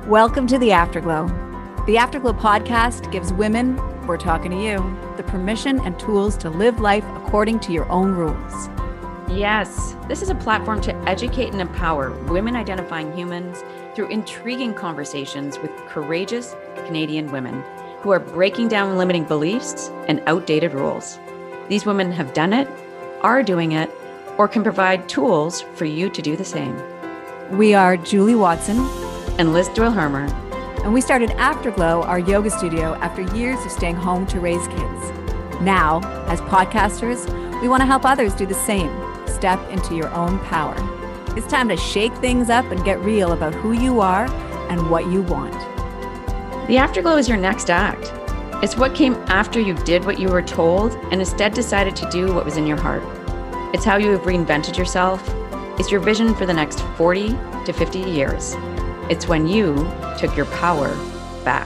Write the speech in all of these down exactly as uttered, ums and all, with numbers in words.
Welcome to the Afterglow. The Afterglow podcast gives women, we're talking to you, the permission and tools to live life according to your own rules. Yes, this is a platform to educate and empower women identifying humans through intriguing conversations with courageous Canadian women who are breaking down limiting beliefs and outdated rules. These women have done it, are doing it, or can provide tools for you to do the same. We are Julie Watson and Liz Doyle-Hermer. And we started Afterglow, our yoga studio, after years of staying home to raise kids. Now, as podcasters, we want to help others do the same. Step into your own power. It's time to shake things up and get real about who you are and what you want. The Afterglow is your next act. It's what came after you did what you were told and instead decided to do what was in your heart. It's how you have reinvented yourself. It's your vision for the next forty to fifty years. It's when you took your power back.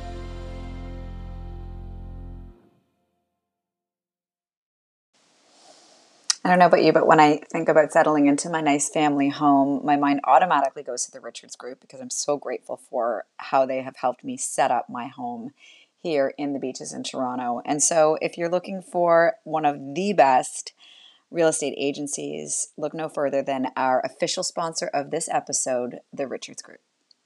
I don't know about you, but when I think about settling into my nice family home, my mind automatically goes to the Richards Group because I'm so grateful for how they have helped me set up my home here in the beaches in Toronto. And so if you're looking for one of the best real estate agencies, look no further than our official sponsor of this episode, the Richards Group.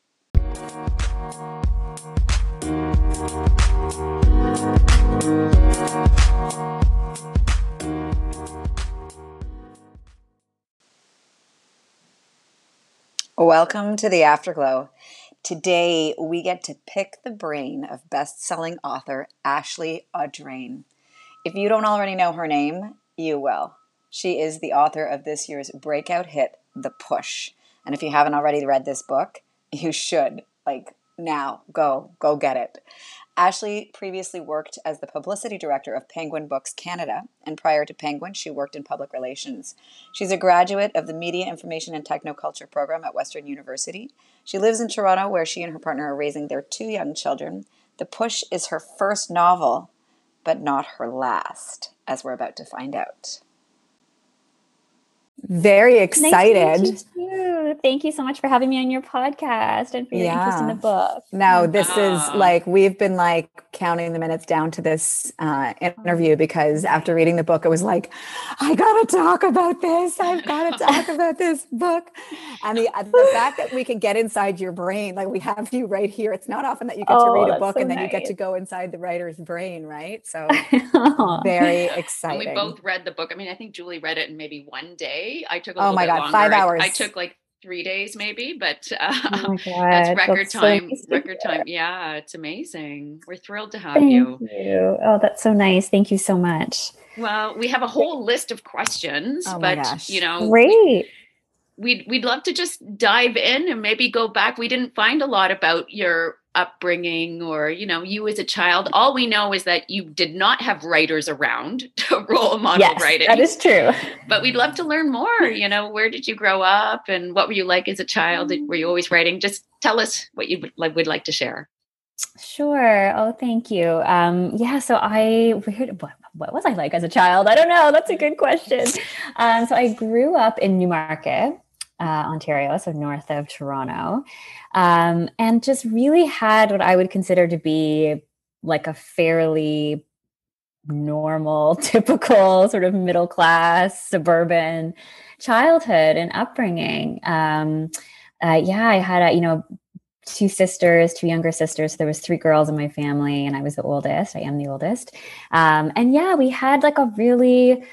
Welcome to the Afterglow. Today, we get to pick the brain of best-selling author Ashley Audrain. If you don't already know her name, you will. She is the author of this year's breakout hit, The Push. And if you haven't already read this book, you should. Like, now, go, go get it. Ashley previously worked as the publicity director of Penguin Books Canada, and prior to Penguin, she worked in public relations. She's a graduate of the Media Information and Technoculture program at Western University. She lives in Toronto, where she and her partner are raising their two young children. The Push is her first novel, but not her last, as we're about to find out. Very excited. Nice to meet you too. Thank you so much for having me on your podcast and for your yeah. interest in the book. No, this is like, we've been like counting the minutes down to this uh, interview because after reading the book, it was like, I got to talk about this. I've got to talk about this book. And the, the fact that we can get inside your brain, like we have you right here. It's not often that you get oh, to read a book so and then nice. you get to go inside the writer's brain, right? So very exciting. And we both read the book. I mean, I think Julie read it in maybe one day. I took a oh little my bit God, longer. five hours. I, I took like three days maybe, but uh, oh my God, that's record that's time. So record time. Yeah, it's amazing. We're thrilled to have Thank you. you. Oh, that's so nice. Thank you so much. Well, we have a whole list of questions, oh my but gosh. you know, great. We'd we'd love to just dive in and maybe go back. We didn't find a lot about your upbringing or, you know, you as a child. All we know is that you did not have writers around to role model yes, writing. That is true. But we'd love to learn more. You know, where did you grow up and what were you like as a child? Were you always writing? Just tell us what you would like, would like to share. Sure. Oh, thank you. Um, yeah. So I, what, what was I like as a child? I don't know. That's a good question. Um, so I grew up in Newmarket, uh, Ontario, so north of Toronto, um, and just really had what I would consider to be like a fairly normal, typical sort of middle class, suburban childhood and upbringing. Um, uh, yeah, I had a, you know, two sisters, two younger sisters. So there was three girls in my family and I was the oldest. I am the oldest. Um, and yeah, we had like a really,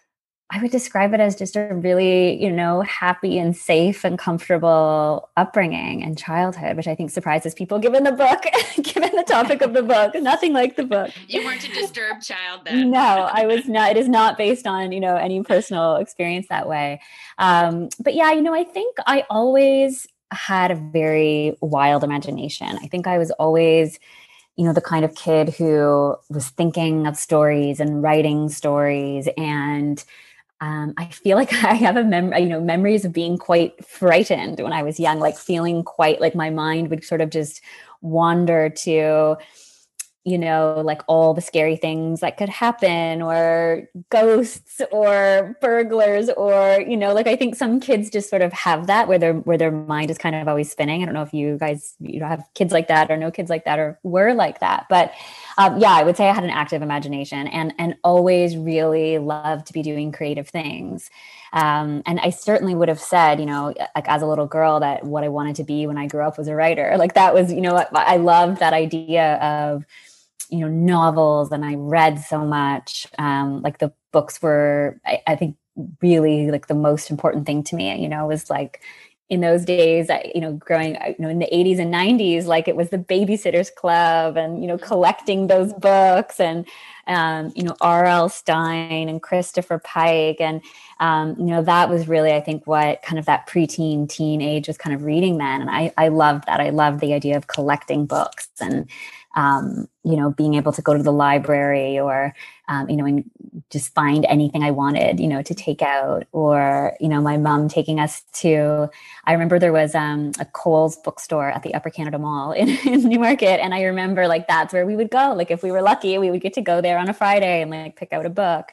I would describe it as just a really, you know, happy and safe and comfortable upbringing and childhood, which I think surprises people given the book, given the topic of the book. Nothing like the book. You weren't a disturbed child then. No, I was not. It is not based on, you know, any personal experience that way. Um, but yeah, you know, I think I always had a very wild imagination. I think I was always, you know, the kind of kid who was thinking of stories and writing stories. And um, I feel like I have a mem- you know, memories of being quite frightened when I was young, like feeling quite like my mind would sort of just wander to, you know, like all the scary things that could happen, or ghosts or burglars, or, you know, like I think some kids just sort of have that where their where their mind is kind of always spinning. I don't know if you guys, you know, have kids like that or know kids like that or were like that. But um, yeah, I would say I had an active imagination and and always really loved to be doing creative things. Um, and I certainly would have said, you know, like as a little girl, that what I wanted to be when I grew up was a writer. Like that was, you know, I loved that idea of, you know, novels, and I read so much. Um, like the books were, I, I think, really like the most important thing to me. You know, was like in those days, I, you know, growing, you know, in the eighties and nineties, like it was the Babysitters Club, and you know, collecting those books, and um, you know, R L. Stine and Christopher Pike, and um, you know, that was really, I think, what kind of that preteen, teen age was kind of reading then, and I, I loved that. I loved the idea of collecting books, and um, you know, being able to go to the library, or um, you know, and just find anything I wanted, you know, to take out, or you know, my mom taking us to. I remember there was um, a Kohl's bookstore at the Upper Canada Mall in, in Newmarket, and I remember like that's where we would go. Like if we were lucky, we would get to go there on a Friday and like pick out a book.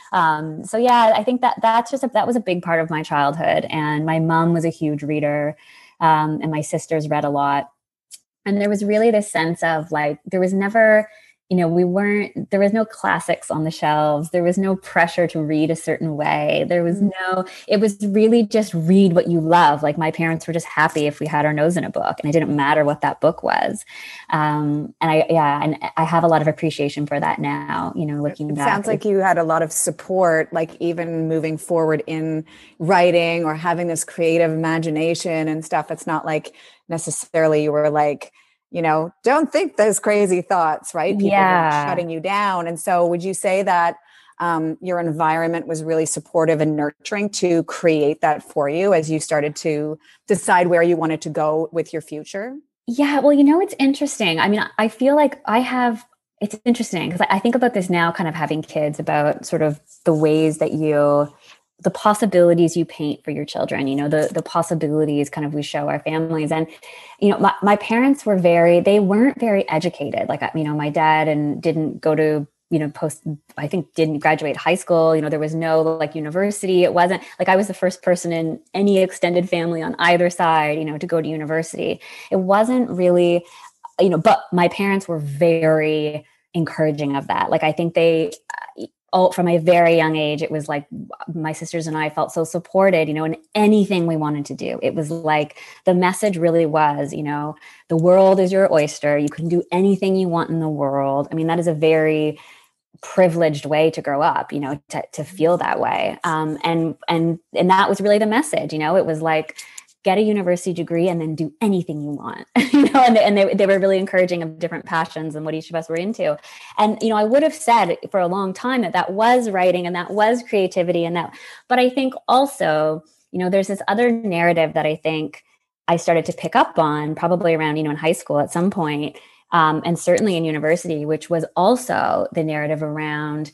Um, so yeah, I think that that's just a, that was a big part of my childhood. And my mom was a huge reader, um, and my sisters read a lot. And there was really this sense of like, there was never, you know, we weren't, there was no classics on the shelves. There was no pressure to read a certain way. There was no, it was really just read what you love. Like my parents were just happy if we had our nose in a book, and it didn't matter what that book was. Um, and I, yeah, and I have a lot of appreciation for that now, you know, looking it back. Sounds like you had a lot of support, like even moving forward in writing or having this creative imagination and stuff. It's not like necessarily you were like, you know, don't think those crazy thoughts, right? People Yeah. were shutting you down. And so would you say that um, your environment was really supportive and nurturing to create that for you as you started to decide where you wanted to go with your future? Yeah, well, you know, it's interesting. I mean, I feel like I have, it's interesting because I think about this now, kind of having kids, about sort of the ways that you, the possibilities you paint for your children, you know, the the possibilities kind of we show our families. And, you know, my, my parents were very, they weren't very educated. Like, you know, my dad and didn't go to, you know, post, I think didn't graduate high school. You know, there was no like university. It wasn't like I was the first person in any extended family on either side, you know, to go to university. It wasn't really, you know, but my parents were very encouraging of that. Like, I think they, Oh, from a very young age, it was like my sisters and I felt so supported, you know, in anything we wanted to do. It was like the message really was, you know, the world is your oyster. You can do anything you want in the world. I mean, that is a very privileged way to grow up, you know, to, to feel that way. Um, and, and, and that was really the message, you know, it was like, get a university degree and then do anything you want, you know, and, they, and they, they were really encouraging of different passions and what each of us were into. And, you know, I would have said for a long time that that was writing and that was creativity and that, but I think also, you know, there's this other narrative that I think I started to pick up on probably around, you know, in high school at some point, um, and certainly in university, which was also the narrative around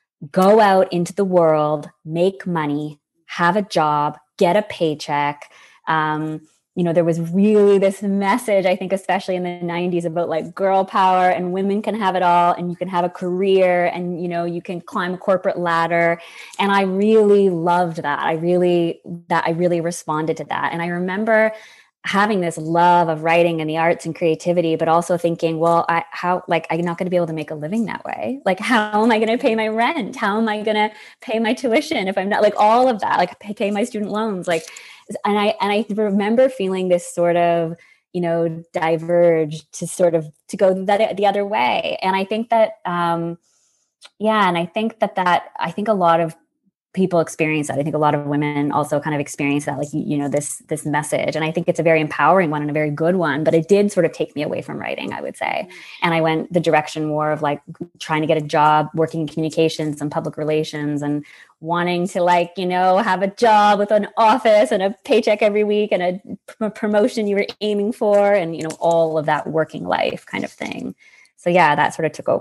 go out into the world, make money, have a job, get a paycheck. Um, you know, there was really this message, I think, especially in the nineties about like girl power and women can have it all and you can have a career and, you know, you can climb a corporate ladder. And I really loved that. I really, that I really responded to that. And I remember having this love of writing and the arts and creativity, but also thinking, well, I, how, like, I'm not going to be able to make a living that way. Like, how am I going to pay my rent? How am I going to pay my tuition if I'm not, like, all of that, like pay, pay my student loans, like, and I, and I remember feeling this sort of, you know, diverge to sort of, to go that the other way. And I think that, um, yeah. And I think that that, I think a lot of people experience that. I think a lot of women also kind of experience that, like, you, you know, this, this message. And I think it's a very empowering one and a very good one, but it did sort of take me away from writing, I would say. And I went the direction more of like trying to get a job, working in communications and public relations and wanting to, like, you know, have a job with an office and a paycheck every week and a p- promotion you were aiming for and, you know, all of that working life kind of thing. So yeah, that sort of took over.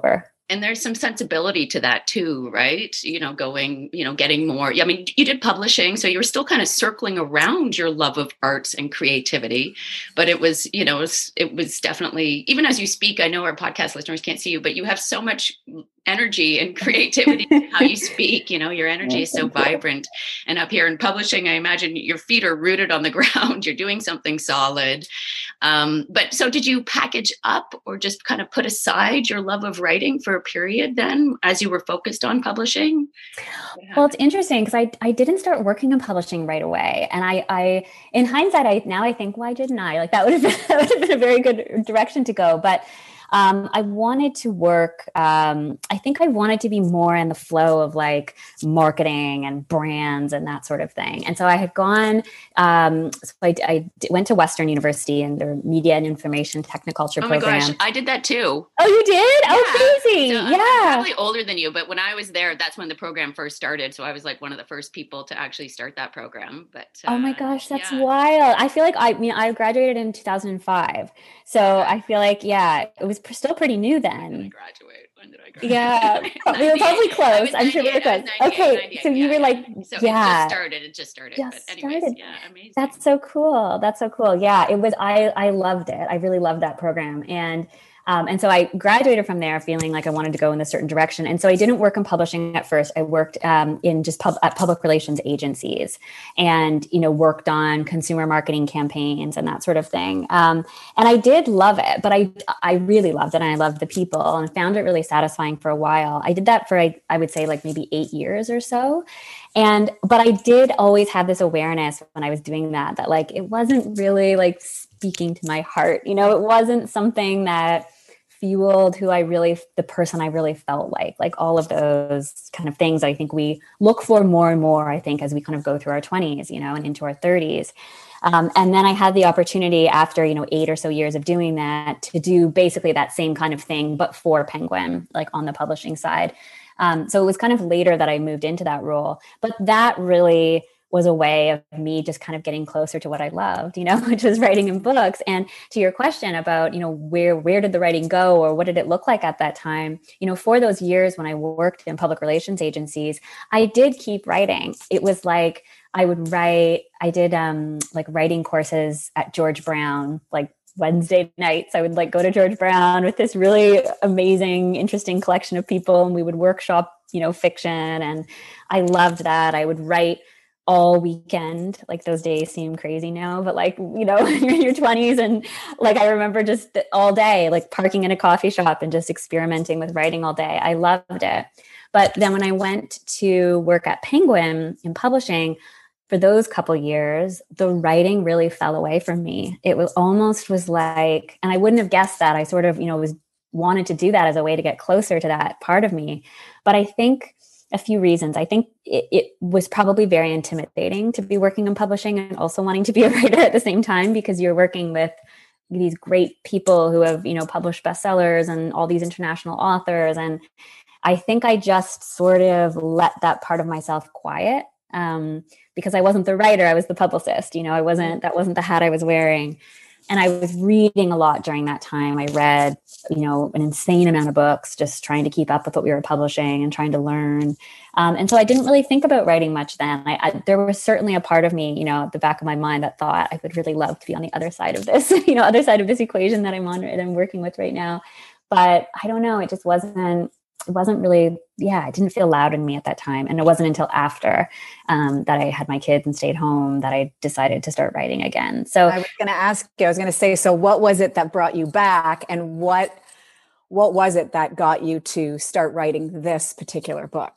And there's some sensibility to that too, right? You know, going, you know, getting more. I mean, you did publishing, so you were still kind of circling around your love of arts and creativity. But it was, you know, it was, it was definitely, even as you speak, I know our podcast listeners can't see you, but you have so much energy and creativity in how you speak. You know, your energy is so vibrant. And up here in publishing, I imagine your feet are rooted on the ground. You're doing something solid. Um, but so did you package up or just kind of put aside your love of writing for a period then as you were focused on publishing? Yeah. Well, it's interesting because I, I didn't start working in publishing right away. And I, I, in hindsight, I now I think, why didn't I? Like that would have been, that would have been a very good direction to go. But Um, I wanted to work, um, I think I wanted to be more in the flow of like marketing and brands and that sort of thing. And so I had gone, um, so I, I went to Western University and their media and information technoculture oh my program. gosh, I did that too. Oh, you did? Yeah. Oh, crazy. So yeah. I'm probably older than you, but when I was there, that's when the program first started. So I was like one of the first people to actually start that program. But uh, oh my gosh, that's yeah. wild. I feel like I, I mean, I graduated in two thousand five. So okay. I feel like, yeah, it was still pretty new then. When did I graduate? When did I graduate? Yeah, we were probably close. I'm sure we were close. Okay, so you yeah, were like, so yeah. it just started. It just started. Just but anyways, started. yeah, amazing. That's so cool. That's so cool. Yeah, it was. I I loved it. I really loved that program, and um, and so I graduated from there feeling like I wanted to go in a certain direction. And so I didn't work in publishing at first. I worked um, in just pub, at public relations agencies, and you know worked on consumer marketing campaigns and that sort of thing. Um, and I did love it, but I I really loved it, and I loved the people, and found it really satisfying for a while. I did that for I, I would say like maybe eight years or so. And, but I did always have this awareness when I was doing that, that like, it wasn't really like speaking to my heart, you know, it wasn't something that fueled who I really, the person I really felt like, like all of those kind of things I think we look for more and more, I think, as we kind of go through our twenties, you know, and into our thirties. Um, and then I had the opportunity after, you know, eight or so years of doing that to do basically that same kind of thing, but for Penguin, like on the publishing side. Um, so it was kind of later that I moved into that role, but that really was a way of me just kind of getting closer to what I loved, you know, which was writing and books. And to your question about, you know, where, where did the writing go or what did it look like at that time? You know, for those years when I worked in public relations agencies, I did keep writing. It was like, I would write, I did um, like writing courses at George Brown, like Wednesday nights. I would like go to George Brown with this really amazing, interesting collection of people, and we would workshop, you know, fiction. And I loved that. I would write all weekend. Like those days seem crazy now, but like, you know, you're in your twenties. And like, I remember just all day, like parking in a coffee shop and just experimenting with writing all day. I loved it. But then when I went to work at Penguin in publishing, for those couple years, the writing really fell away from me. It was almost was like, and I wouldn't have guessed that. I sort of, you know, was wanted to do that as a way to get closer to that part of me. But I think a few reasons. I think it, it was probably very intimidating to be working in publishing and also wanting to be a writer at the same time, because you're working with these great people who have, you know, published bestsellers and all these international authors. And I think I just sort of let that part of myself quiet. Um, because I wasn't the writer, I was the publicist, you know, I wasn't, that wasn't the hat I was wearing. And I was reading a lot during that time. I read, you know, an insane amount of books, just trying to keep up with what we were publishing and trying to learn. Um, and so I didn't really think about writing much then. I, I, there was certainly a part of me, you know, at the back of my mind that thought I would really love to be on the other side of this, you know, other side of this equation that I'm on and I'm working with right now. But I don't know, it just wasn't, it wasn't really, yeah, it didn't feel loud in me at that time. And it wasn't until after um, that I had my kids and stayed home that I decided to start writing again. So I was going to ask you, I was going to say, so what was it that brought you back, and what, what was it that got you to start writing this particular book?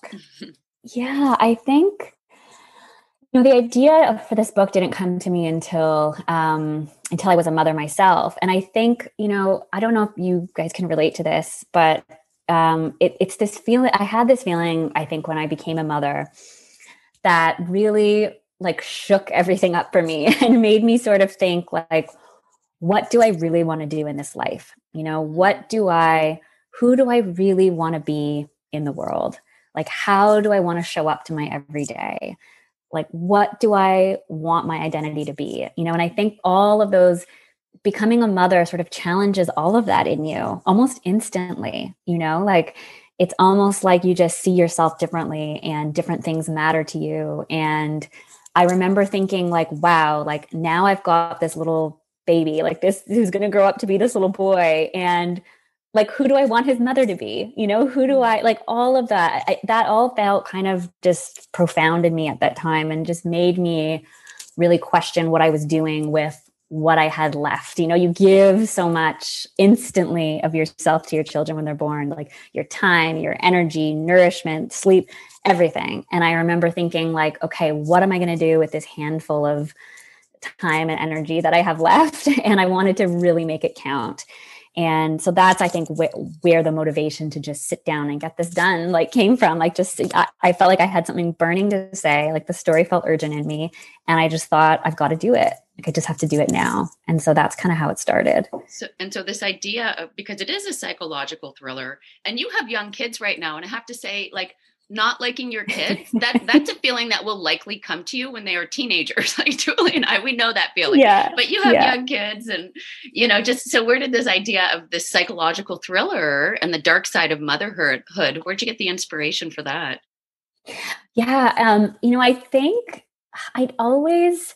Yeah, I think, you know, the idea for this book didn't come to me until, um, until I was a mother myself. And I think, you know, I don't know if you guys can relate to this, but Um, it, it's this feeling, I had this feeling, I think, when I became a mother that really like shook everything up for me and made me sort of think like, what do I really want to do in this life? You know, what do I, who do I really want to be in the world? Like, how do I want to show up to my everyday? Like, what do I want my identity to be? You know, and I think all of those, becoming a mother sort of challenges all of that in you almost instantly, you know, like it's almost like you just see yourself differently and different things matter to you. And I remember thinking like, wow, like now I've got this little baby, like this, who's going to grow up to be this little boy. And like, who do I want his mother to be? You know, who do I like all of that? I, that all felt kind of just profound in me at that time and just made me really question what I was doing with what I had left. You know, you give so much instantly of yourself to your children when they're born, like your time, your energy, nourishment, sleep, everything. And I remember thinking like, okay, what am I going to do with this handful of time and energy that I have left? And I wanted to really make it count. And so that's, I think, wh- where the motivation to just sit down and get this done, like came from. Like, just, I, I felt like I had something burning to say, like the story felt urgent in me. And I just thought, I've got to do it. Like, I just have to do it now. And so that's kind of how it started. So, and so this idea of, because it is a psychological thriller and you have young kids right now. And I have to say, like, not liking your kids, that that's a feeling that will likely come to you when they are teenagers. Like Julie and I, we know that feeling. Yeah. But you have yeah. young kids and, you know, just, so where did this idea of this psychological thriller and the dark side of motherhood, where'd you get the inspiration for that? Yeah. Um, you know, I think I'd always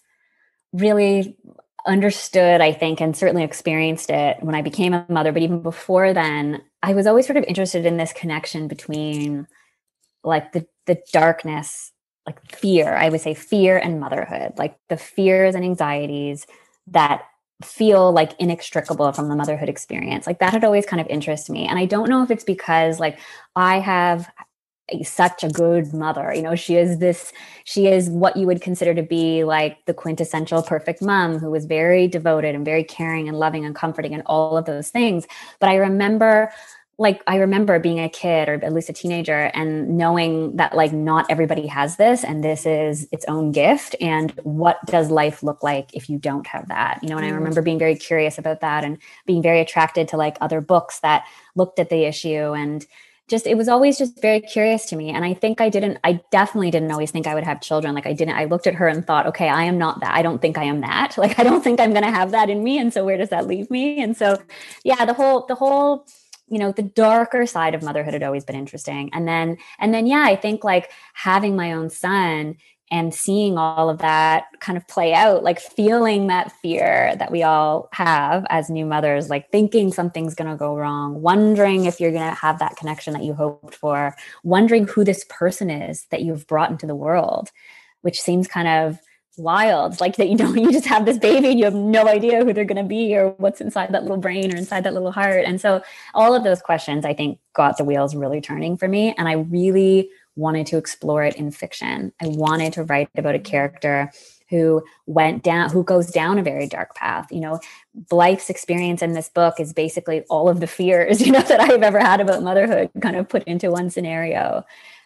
really understood, I think, and certainly experienced it when I became a mother. But even before then, I was always sort of interested in this connection between like the, the darkness, like fear, I would say fear and motherhood, like the fears and anxieties that feel like inextricable from the motherhood experience. Like that had always kind of interested me. And I don't know if it's because like I have a, such a good mother, you know, she is this, she is what you would consider to be like the quintessential perfect mom who was very devoted and very caring and loving and comforting and all of those things. But I remember Like, I remember being a kid or at least a teenager and knowing that like not everybody has this and this is its own gift. And what does life look like if you don't have that? You know, and I remember being very curious about that and being very attracted to like other books that looked at the issue. And just, it was always just very curious to me. And I think I didn't, I definitely didn't always think I would have children. Like I didn't, I looked at her and thought, okay, I am not that. I don't think I am that. Like, I don't think I'm going to have that in me. And so where does that leave me? And so, yeah, the whole, the whole, you know, the darker side of motherhood had always been interesting. And then, and then, yeah, I think like having my own son and seeing all of that kind of play out, like feeling that fear that we all have as new mothers, like thinking something's going to go wrong, wondering if you're going to have that connection that you hoped for, wondering who this person is that you've brought into the world, which seems kind of wild, like that, you know, you just have this baby and you have no idea who they're going to be or what's inside that little brain or inside that little heart. And so all of those questions, I think, got the wheels really turning for me. And I really wanted to explore it in fiction. I wanted to write about a character who went down, who goes down a very dark path. You know, Blythe's experience in this book is basically all of the fears, you know, that I've ever had about motherhood kind of put into one scenario.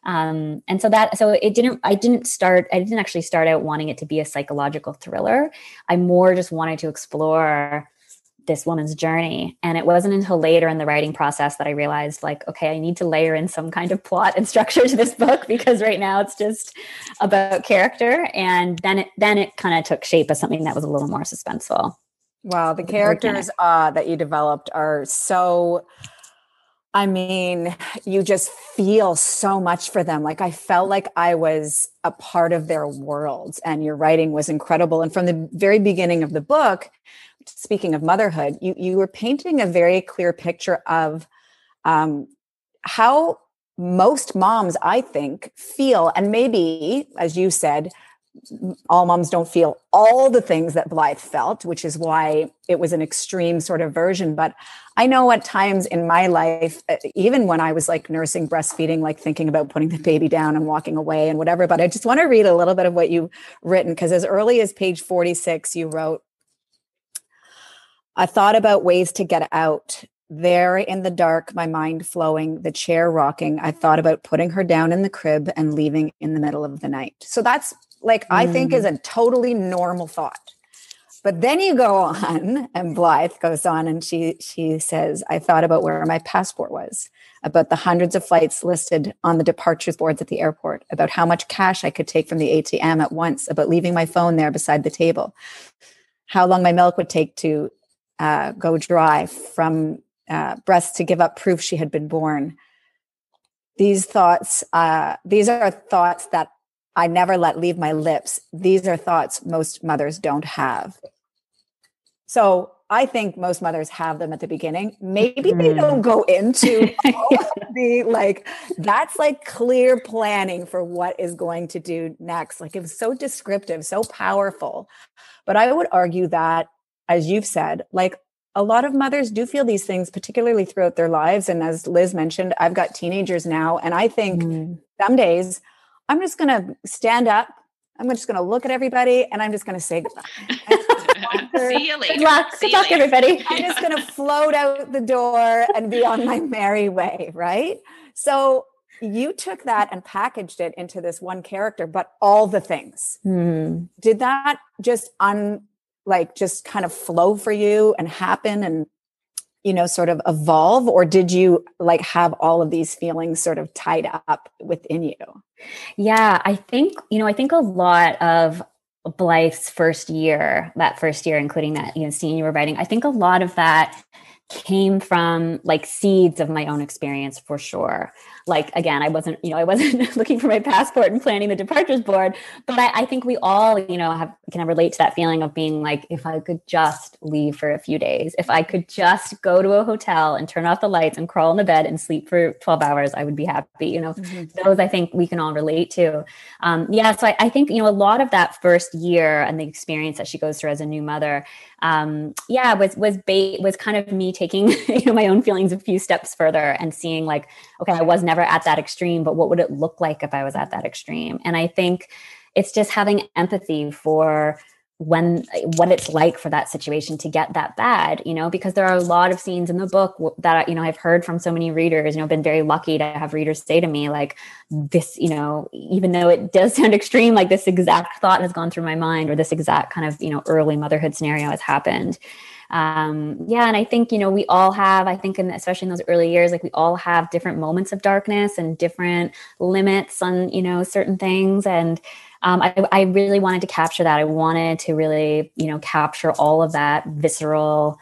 Um, and so that, so it didn't, I didn't start, I didn't actually start out wanting it to be a psychological thriller. I more just wanted to explore this woman's journey. And it wasn't until later in the writing process that I realized like, okay, I need to layer in some kind of plot and structure to this book because right now it's just about character. And then it, then it kind of took shape as something that was a little more suspenseful. Wow. The characters uh, that you developed are so, I mean, you just feel so much for them. Like I felt like I was a part of their world and your writing was incredible. And from the very beginning of the book, speaking of motherhood, you, you were painting a very clear picture of um, how most moms, I think, feel. And maybe, as you said, all moms don't feel all the things that Blythe felt, which is why it was an extreme sort of version. But I know at times in my life, even when I was like nursing, breastfeeding, like thinking about putting the baby down and walking away and whatever, but I just want to read a little bit of what you've written, because as early as page forty-six, you wrote, I thought about ways to get out. There in the dark, my mind flowing, the chair rocking, I thought about putting her down in the crib and leaving in the middle of the night. So that's like, I think is a totally normal thought. But then you go on and Blythe goes on and she she says, I thought about where my passport was, about the hundreds of flights listed on the departures boards at the airport, about how much cash I could take from the A T M at once, about leaving my phone there beside the table, how long my milk would take to uh, go dry from uh, breast to give up proof she had been born. these thoughts, uh, these are thoughts that I never let leave my lips. These are thoughts most mothers don't have. So I think most mothers have them at the beginning. Maybe they don't go into the like, that's like clear planning for what is going to do next. Like it was so descriptive, so powerful. But I would argue that, as you've said, like a lot of mothers do feel these things, particularly throughout their lives. And as Liz mentioned, I've got teenagers now. And I think mm. some days I'm just going to stand up. I'm just going to look at everybody and I'm just going to say goodbye. See you later. Good luck. See Good luck, later. everybody. I'm just going to float out the door and be on my merry way. Right. So you took that and packaged it into this one character, but all the things. Mm. Did that just un like just kind of flow for you and happen and, you know, sort of evolve? Or did you like have all of these feelings sort of tied up within you? Yeah, I think, you know, I think a lot of Blythe's first year, that first year, including that, you know, scene you were writing, I think a lot of that came from like seeds of my own experience for sure. Like, again, I wasn't, you know, I wasn't looking for my passport and planning the departures board, but I, I think we all, you know, have can relate to that feeling of being like, if I could just leave for a few days, if I could just go to a hotel and turn off the lights and crawl in the bed and sleep for twelve hours, I would be happy. You know, mm-hmm. those I think we can all relate to. Um, yeah. So I, I think, you know, a lot of that first year and the experience that she goes through as a new mother, um, yeah, was, was bait, was kind of me taking, you know, my own feelings a few steps further and seeing like, okay, I was never at that extreme, but what would it look like if I was at that extreme? And I think it's just having empathy for when, what it's like for that situation to get that bad, you know, because there are a lot of scenes in the book that, you know, I've heard from so many readers, you know, been very lucky to have readers say to me like this, you know, even though it does sound extreme, like this exact thought has gone through my mind, or this exact kind of, you know, early motherhood scenario has happened. Um, yeah. And I think, you know, we all have, I think, in, especially in those early years, like we all have different moments of darkness and different limits on, you know, certain things. And um, I, I really wanted to capture that. I wanted to really, you know, capture all of that visceral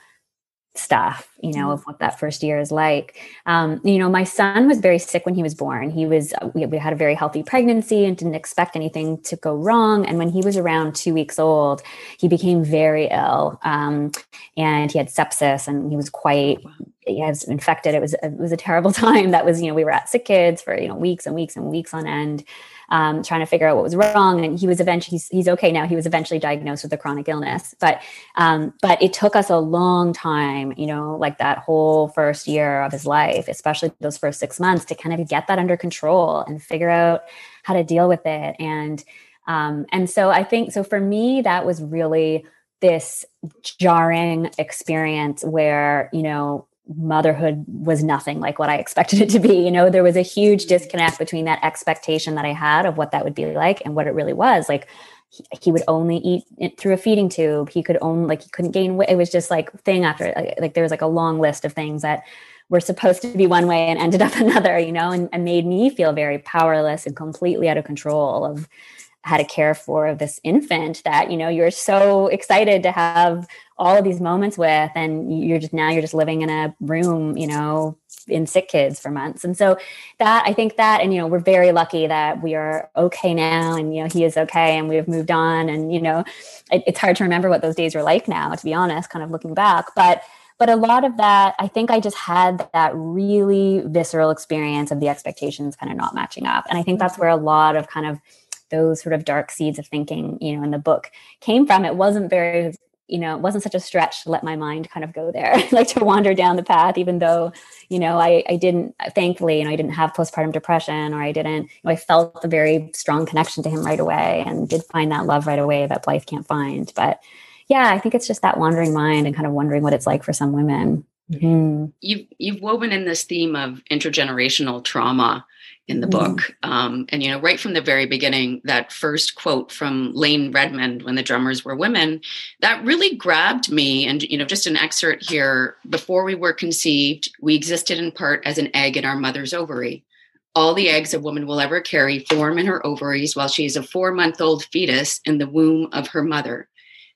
stuff, you know, of what that first year is like. Um, you know, my son was very sick when he was born. He was, we, we had a very healthy pregnancy and didn't expect anything to go wrong. And when he was around two weeks old, he became very ill. Um, and he had sepsis and he was quite, he was infected. It was, it was a terrible time. That was, you know, we were at Sick Kids for, you know, weeks and weeks and weeks on end. Um, trying to figure out what was wrong. And he was eventually, he's, he's okay now. He was eventually diagnosed with a chronic illness, but, um, but it took us a long time, you know, like that whole first year of his life, especially those first six months to kind of get that under control and figure out how to deal with it. And, um, and so I think, so for me, that was really this jarring experience where, you know, motherhood was nothing like what I expected it to be. You know, there was a huge disconnect between that expectation that I had of what that would be like and what it really was. Like he, he would only eat it through a feeding tube. He could only, like, he couldn't gain weight. It was just like thing after, like, like there was like a long list of things that were supposed to be one way and ended up another, you know, and, and made me feel very powerless and completely out of control of how to care for this infant that, you know, you're so excited to have all of these moments with, and you're just, now you're just living in a room, you know, in Sick Kids for months. And so that, I think that, and, you know, we're very lucky that we are okay now, and, you know, he is okay and we've moved on, and, you know, it, it's hard to remember what those days were like now, to be honest, kind of looking back, but But a lot of that, I think I just had that really visceral experience of the expectations kind of not matching up. And I think that's where a lot of kind of those sort of dark seeds of thinking, you know, in the book came from. It wasn't very, you know, it wasn't such a stretch to let my mind kind of go there, like to wander down the path, even though, you know, I, I didn't, thankfully, you know, I didn't have postpartum depression, or I didn't, you know, I felt a very strong connection to him right away and did find that love right away that Blythe can't find. But yeah, I think it's just that wandering mind and kind of wondering what it's like for some women. Mm-hmm. You've, you've woven in this theme of intergenerational trauma in the mm-hmm. book. Um, and, you know, right from the very beginning, that first quote from Lane Redmond, when the drummers were women, that really grabbed me. And, you know, just an excerpt here: before we were conceived, we existed in part as an egg in our mother's ovary. All the eggs a woman will ever carry form in her ovaries while she is a four-month-old fetus in the womb of her mother.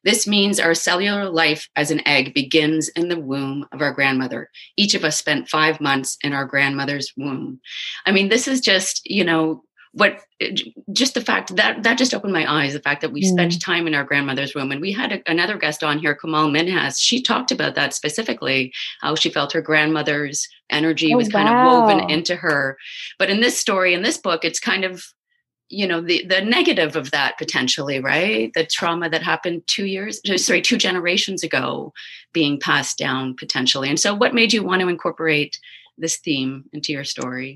This means our cellular life as an egg begins in the womb of our grandmother. Each of us spent five months in our grandmother's womb. I mean, this is just, you know, what just the fact that that just opened my eyes, the fact that we mm. spent time in our grandmother's womb. And we had a, another guest on here, Kamal Minhas. She talked about that specifically, how she felt her grandmother's energy oh, was kind wow. of woven into her. But in this story, in this book, it's kind of, you know, the, the negative of that potentially, right? The trauma that happened two years, sorry, two generations ago being passed down potentially. And so what made you want to incorporate this theme into your story?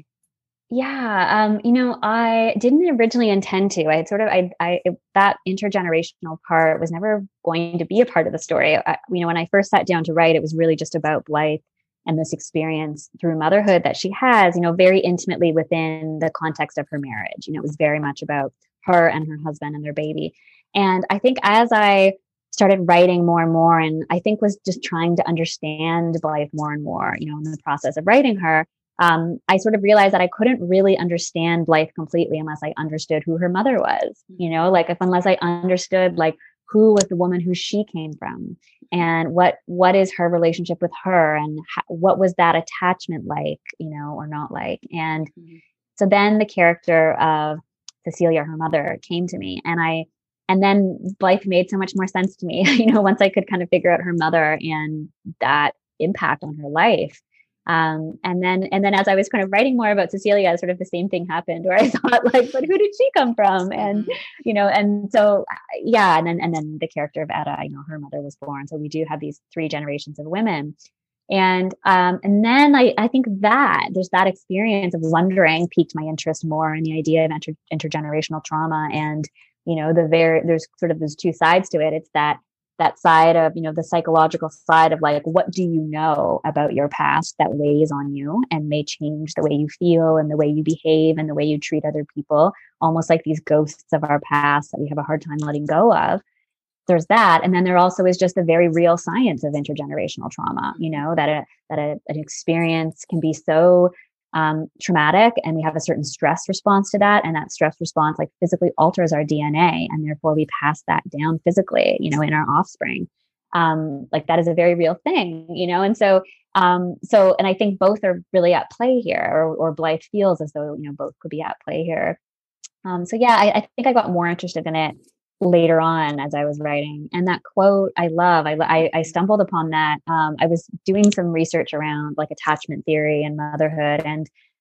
Yeah, um, you know, I didn't originally intend to. I had sort of, I, I, that intergenerational part was never going to be a part of the story. I, you know, when I first sat down to write, it was really just about Blythe and this experience through motherhood that she has, you know, very intimately within the context of her marriage. You know, it was very much about her and her husband and their baby. And I think as I started writing more and more, and I think was just trying to understand Blythe more and more, you know, in the process of writing her, Um, I sort of realized that I couldn't really understand Blythe completely unless I understood who her mother was, you know, like if, unless I understood like who was the woman who she came from and what, what is her relationship with her and how, what was that attachment like, you know, or not like. And mm-hmm. so then the character of Cecilia, her mother, came to me, and I, and then Blythe made so much more sense to me, you know, once I could kind of figure out her mother and that impact on her life. Um, and then, and then as I was kind of writing more about Cecilia, sort of the same thing happened where I thought like, but who did she come from? And, mm-hmm. you know, and so, yeah. And then, and then the character of Etta, you know, her mother was born. So we do have these three generations of women. And, um, and then I, I think that there's that experience of wondering piqued my interest more in the idea of inter- intergenerational trauma. And, you know, the very, there's sort of, there's two sides to it. It's that that side of, you know, the psychological side of like, what do you know about your past that weighs on you and may change the way you feel and the way you behave and the way you treat other people, almost like these ghosts of our past that we have a hard time letting go of. There's that. And then there also is just the very real science of intergenerational trauma, you know, that a, that a, an experience can be so um, traumatic, and we have a certain stress response to that. And that stress response like physically alters our D N A, and therefore we pass that down physically, you know, in our offspring. Um, like that is a very real thing, you know? And so, um, so, and I think both are really at play here, or, or Blythe feels as though, you know, both could be at play here. Um, so yeah, I, I think I got more interested in it later on as I was writing. And that quote I love, I, I, I stumbled upon that. Um, I was doing some research around like attachment theory and motherhood. And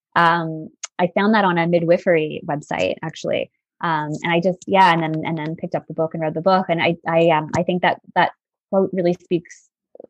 um, I found that on a midwifery website actually. Um, and I just, yeah. And then, and then picked up the book and read the book. And I, I, um, I think that that quote really speaks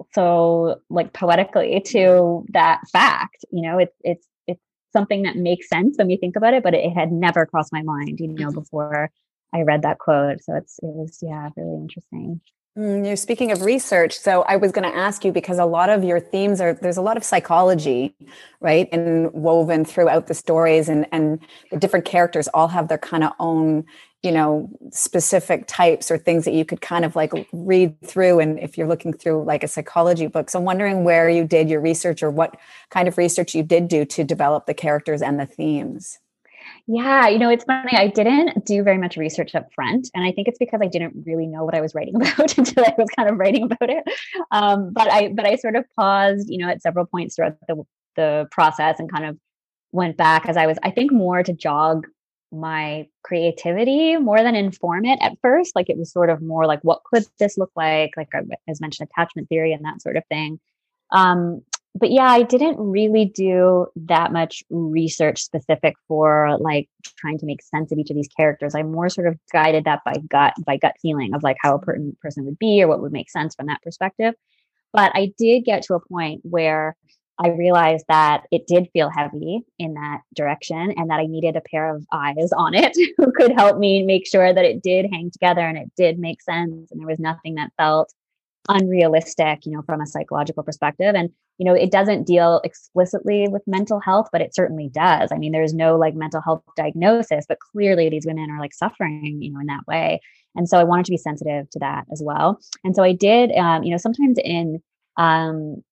so like poetically to that fact. You know, it's, it's, it's something that makes sense when we think about it, but it, it had never crossed my mind, you know, before I read that quote. So it's, it was, yeah, really interesting. Mm, you're speaking of research. So I was going to ask you, because a lot of your themes are, there's a lot of psychology, right? And woven throughout the stories, and, and the different characters all have their kind of own, you know, specific types or things that you could kind of like read through. And if you're looking through like a psychology book, so I'm wondering where you did your research, or what kind of research you did do to develop the characters and the themes. Yeah, you know, it's funny. I didn't do very much research up front. And I think it's because I didn't really know what I was writing about until I was kind of writing about it. Um, but I but I sort of paused, you know, at several points throughout the, the process and kind of went back as I was, I think, more to jog my creativity more than inform it at first. Like it was sort of more like, what could this look like? Like as mentioned, attachment theory and that sort of thing. Um, But yeah, I didn't really do that much research specific for like trying to make sense of each of these characters. I more sort of guided that by gut, by gut feeling of like how a per- person would be or what would make sense from that perspective. But I did get to a point where I realized that it did feel heavy in that direction, and that I needed a pair of eyes on it who could help me make sure that it did hang together and it did make sense. And there was nothing that felt unrealistic, you know, from a psychological perspective. And, you know, it doesn't deal explicitly with mental health, but it certainly does. I mean, there's no like mental health diagnosis, but clearly these women are like suffering, you know, in that way. And so I wanted to be sensitive to that as well. And so I did, um, you know, sometimes in, um,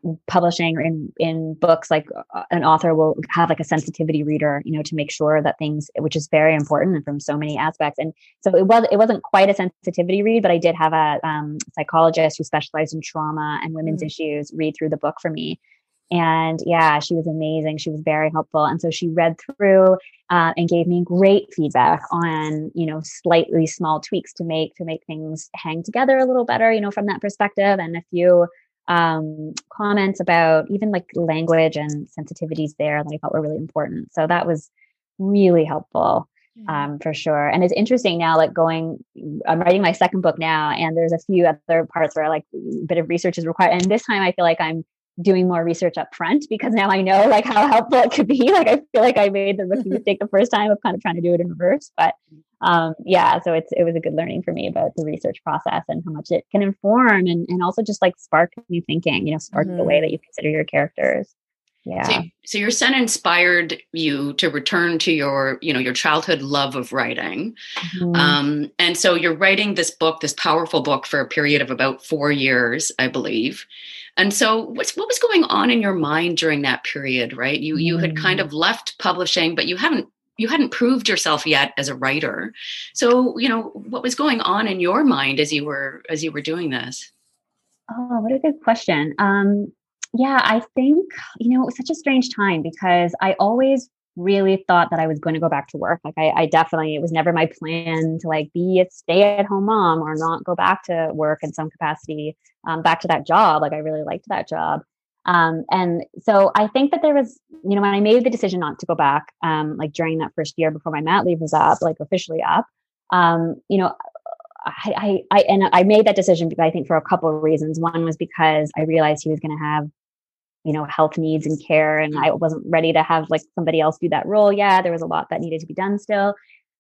publishing or in, in books, like uh, an author will have like a sensitivity reader, you know, to make sure that things, which is very important from so many aspects. And so it was, it wasn't quite a sensitivity read, but I did have a um, psychologist who specialized in trauma and women's mm. issues read through the book for me. And yeah, she was amazing. She was very helpful. And so she read through uh, and gave me great feedback on, you know, slightly small tweaks to make, to make things hang together a little better, you know, from that perspective. And a few um, comments about even like language and sensitivities there that I thought were really important. So that was really helpful. Um, for sure. And it's interesting now, like going, I'm writing my second book now, and there's a few other parts where like a bit of research is required. And this time I feel like I'm doing more research up front because now I know like how helpful it could be. Like I feel like I made the rookie mistake the first time of kind of trying to do it in reverse. But um, yeah, so it's it was a good learning for me about the research process and how much it can inform and, and also just like spark new thinking, you know, spark mm-hmm. the way that you consider your characters. Yeah. So, so your son inspired you to return to your, you know, your childhood love of writing. Mm-hmm. Um, and so you're writing this book, this powerful book for a period of about four years, I believe. And so what's, what was going on in your mind during that period, right? You, you had kind of left publishing, but you haven't, you hadn't proved yourself yet as a writer. So, you know, what was going on in your mind as you were, as you were doing this? Oh, what a good question. Um, Yeah, I think, you know, it was such a strange time because I always really thought that I was going to go back to work. Like I, I definitely, it was never my plan to like be a stay-at-home mom or not go back to work in some capacity, um, back to that job. Like I really liked that job. Um, and so I think that there was, you know, when I made the decision not to go back, um, like during that first year before my mat leave was up, like officially up, um, you know, I, I, I, and I made that decision because I think for a couple of reasons. One was because I realized he was going to have, you know, health needs and care. And I wasn't ready to have like somebody else do that role. Yeah, there was a lot that needed to be done still.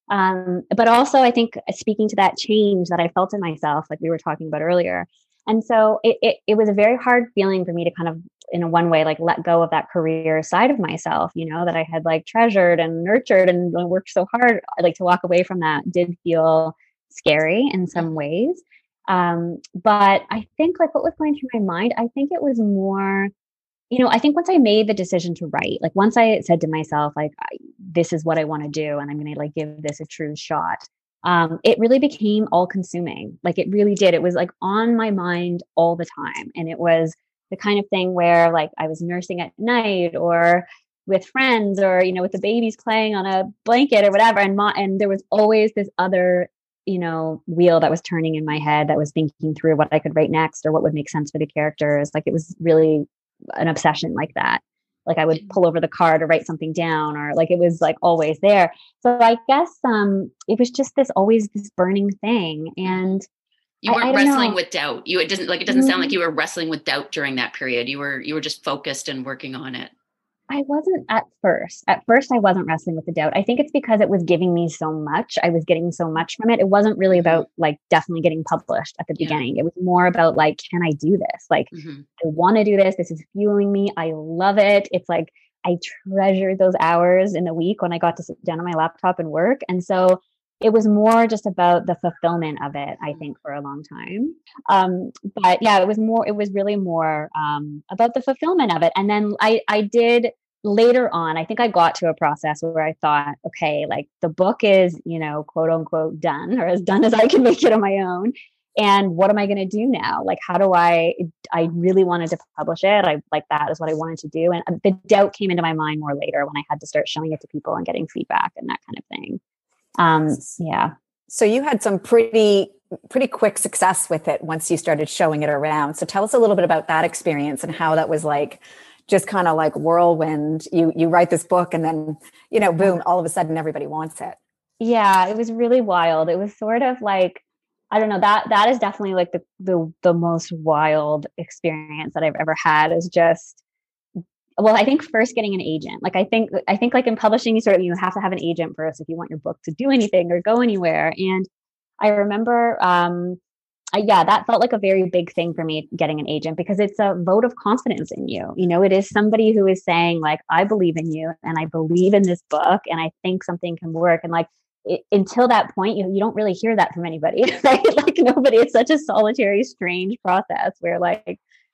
Um, but also I think speaking to that change that I felt in myself, like we were talking about earlier. And so it, it, it was a very hard feeling for me to kind of, in a one way, like let go of that career side of myself, you know, that I had like treasured and nurtured and worked so hard. Like to walk away from that did feel scary in some ways. Um, but I think like what was going through my mind, I think it was more, you know, I think once I made the decision to write, like once I said to myself, like, I, this is what I want to do, and I'm going to like give this a true shot. Um, it really became all consuming. Like it really did. It was like on my mind all the time. And it was the kind of thing where like I was nursing at night or with friends or, you know, with the babies playing on a blanket or whatever. And my, and there was always this other, you know, wheel that was turning in my head that was thinking through what I could write next or what would make sense for the characters. Like it was really an obsession like that. Like I would pull over the car to write something down or like it was like always there. So I guess um it was just this always this burning thing. And you weren't I, I wrestling know. with doubt. You it doesn't like it doesn't mm-hmm. sound like you were wrestling with doubt during that period. You were you were just focused and working on it. I wasn't at first. At first, I wasn't wrestling with the doubt. I think it's because it was giving me so much. I was getting so much from it. It wasn't really about like definitely getting published at the yeah. beginning. It was more about like, can I do this? Like, mm-hmm. I want to do this. This is fueling me. I love it. It's like, I treasured those hours in the week when I got to sit down on my laptop and work. And so it was more just about the fulfillment of it, I think, for a long time. Um, but yeah, it was more, it was really more um, about the fulfillment of it. And then I, I did later on, I think I got to a process where I thought, okay, like the book is, you know, quote unquote done or as done as I can make it on my own. And what am I going to do now? Like, how do I, I really wanted to publish it. I like, that is what I wanted to do. And the doubt came into my mind more later when I had to start showing it to people and getting feedback and that kind of thing. Um, yeah. So you had some pretty, pretty quick success with it once you started showing it around. So tell us a little bit about that experience and how that was like, just kind of like whirlwind. You, you write this book and then, you know, boom, all of a sudden everybody wants it. Yeah, it was really wild. It was sort of like, I don't know, that, that is definitely like the, the, the most wild experience that I've ever had is just, well, I think first getting an agent. Like, I think, I think like in publishing, you sort of, you have to have an agent first if you want your book to do anything or go anywhere. And I remember, um, I, yeah, that felt like a very big thing for me, getting an agent, because it's a vote of confidence in you. You know, it is somebody who is saying like, I believe in you and I believe in this book and I think something can work. And like, it, until that point, you, you don't really hear that from anybody, right? Like nobody, it's such a solitary, strange process where like,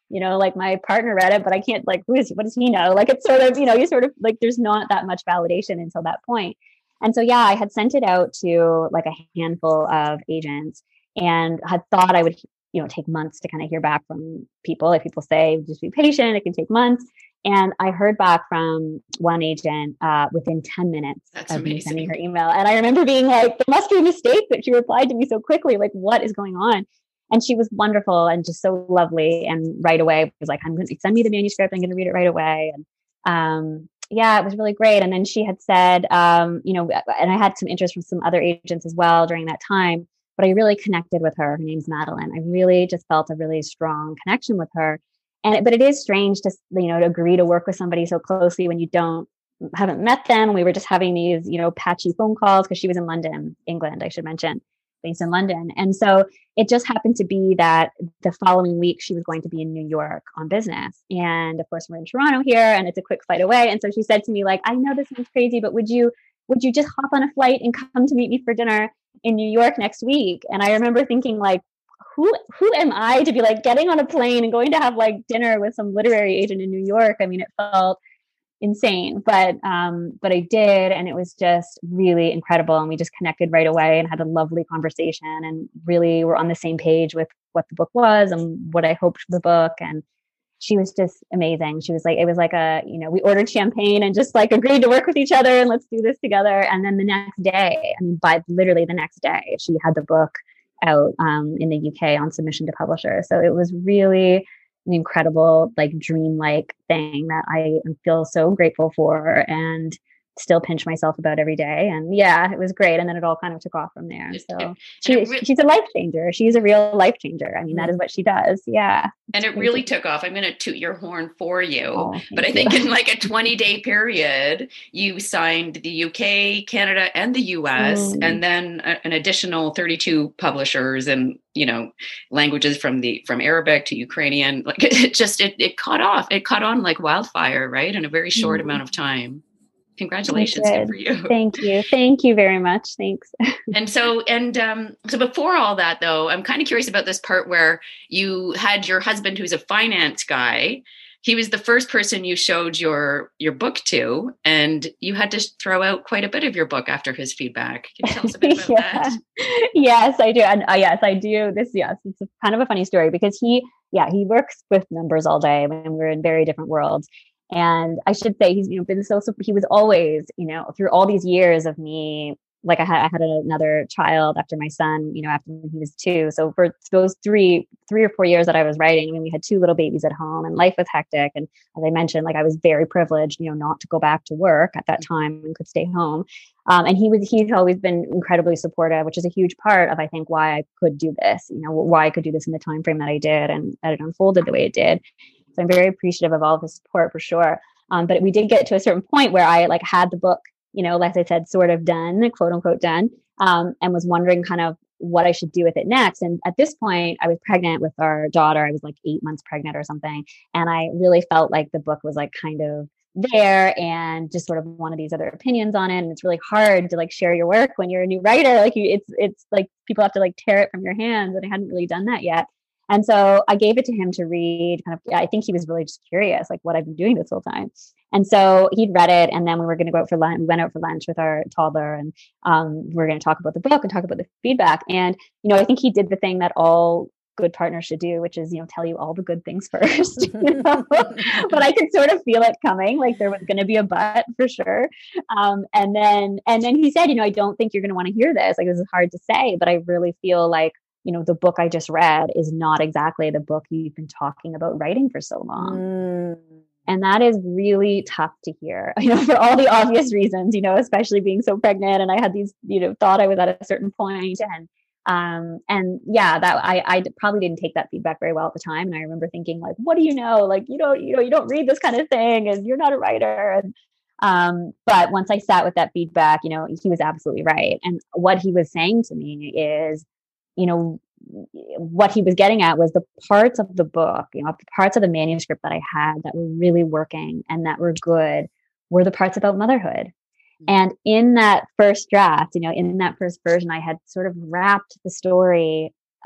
you know, like my partner read it, but I can't like, who is, what does he know? Like, it's sort of, you know, you sort of like, there's not that much validation until that point. And so, yeah, I had sent it out to like a handful of agents and had thought I would, you know, take months to kind of hear back from people. If people say, just be patient, it can take months. And I heard back from one agent uh, within ten minutes That's of me amazing. sending her email. And I remember being like, there must be a mistake that she replied to me so quickly. Like, what is going on? And she was wonderful and just so lovely. And right away was like, I'm going to send me the manuscript. I'm going to read it right away. And um, yeah, it was really great. And then she had said, um, you know, and I had some interest from some other agents as well during that time, but I really connected with her. Her name's Madeline. I really just felt a really strong connection with her. And it, but it is strange to, you know, to agree to work with somebody so closely when you don't, haven't met them. We were just having these, you know, patchy phone calls because she was in London, England, I should mention, based in London. And so it just happened to be that the following week she was going to be in New York on business. And of course we're in Toronto here and it's a quick flight away. And so she said to me, like, I know this sounds crazy, but would you, would you just hop on a flight and come to meet me for dinner in New York next week? And I remember thinking like, who, who am I to be like getting on a plane and going to have like dinner with some literary agent in New York? I mean, it felt insane, but um, but I did, and it was just really incredible. And we just connected right away and had a lovely conversation, and really were on the same page with what the book was and what I hoped for the book. And she was just amazing. She was like, it was like a, you know, we ordered champagne and just like agreed to work with each other and let's do this together. And then the next day, I mean, by literally the next day, she had the book out um, in the U K on submission to publisher. So it was really an incredible, like dream-like thing that I feel so grateful for and still pinch myself about every day. And yeah, it was great. And then it all kind of took off from there. So she, re- she's a life changer. She's a real life changer. I mean, that is what she does. Yeah. And it really took off. I'm going to toot your horn for you. Oh, but I think you. in like a twenty day period, you signed the U K, Canada, and the U S, mm. and then a, an additional thirty-two publishers and, you know, languages from the, from Arabic to Ukrainian. Like it just, it, it caught off. It caught on like wildfire, right? In a very short mm. amount of time. Congratulations good for you. Thank you. Thank you very much. Thanks. And so, and um, so before all that though, I'm kind of curious about this part where you had your husband, who's a finance guy. He was the first person you showed your, your book to, and you had to throw out quite a bit of your book after his feedback. Can you tell us a bit about yeah. that? Yes, I do. And uh, yes, I do. This, yes, it's a, kind of a funny story because he, yeah, he works with numbers all day and we're in very different worlds. And I should say he's, you know, been so, so he was always, you know, through all these years of me, like I had, I had another child after my son, you know, after he was two. So for those three, three or four years that I was writing, I mean, we had two little babies at home and life was hectic. And as I mentioned, like I was very privileged, you know, not to go back to work at that time and could stay home. Um, and he was, he's always been incredibly supportive, which is a huge part of, I think, why I could do this, you know, why I could do this in the time frame that I did and that it unfolded the way it did. So I'm very appreciative of all of his support for sure. Um, but we did get to a certain point where I like had the book, you know, like I said, sort of done, quote unquote done, um, and was wondering kind of what I should do with it next. And at this point, I was pregnant with our daughter. I was like eight months pregnant or something. And I really felt like the book was like kind of there and just sort of one of these other opinions on it. And it's really hard to like share your work when you're a new writer. Like you, it's, it's like people have to like tear it from your hands. And I hadn't really done that yet. And so I gave it to him to read kind of, yeah, I think he was really just curious, like what I've been doing this whole time. And so he'd read it and then we were going to go out for lunch. We went out for lunch with our toddler and um, we we're going to talk about the book and talk about the feedback. And, you know, I think he did the thing that all good partners should do, which is, you know, tell you all the good things first, you know? But I could sort of feel it coming, like there was going to be a but for sure. Um, and then, and then he said, you know, I don't think you're going to want to hear this. Like, this is hard to say, but I really feel like, you know, the book I just read is not exactly the book you've been talking about writing for so long. Mm. And that is really tough to hear, you know, for all the obvious reasons, you know, especially being so pregnant. And I had these, you know, thought I was at a certain point and, um, and yeah, that I, I probably didn't take that feedback very well at the time. And I remember thinking like, what do you know? Like, you don't, you know, you don't read this kind of thing and you're not a writer. And, um, but once I sat with that feedback, you know, he was absolutely right. And what he was saying to me is, you know, what he was getting at was the parts of the book, you know, the parts of the manuscript that I had that were really working and that were good were the parts about motherhood. Mm-hmm. And in that first draft, you know, in that first version, I had sort of wrapped the story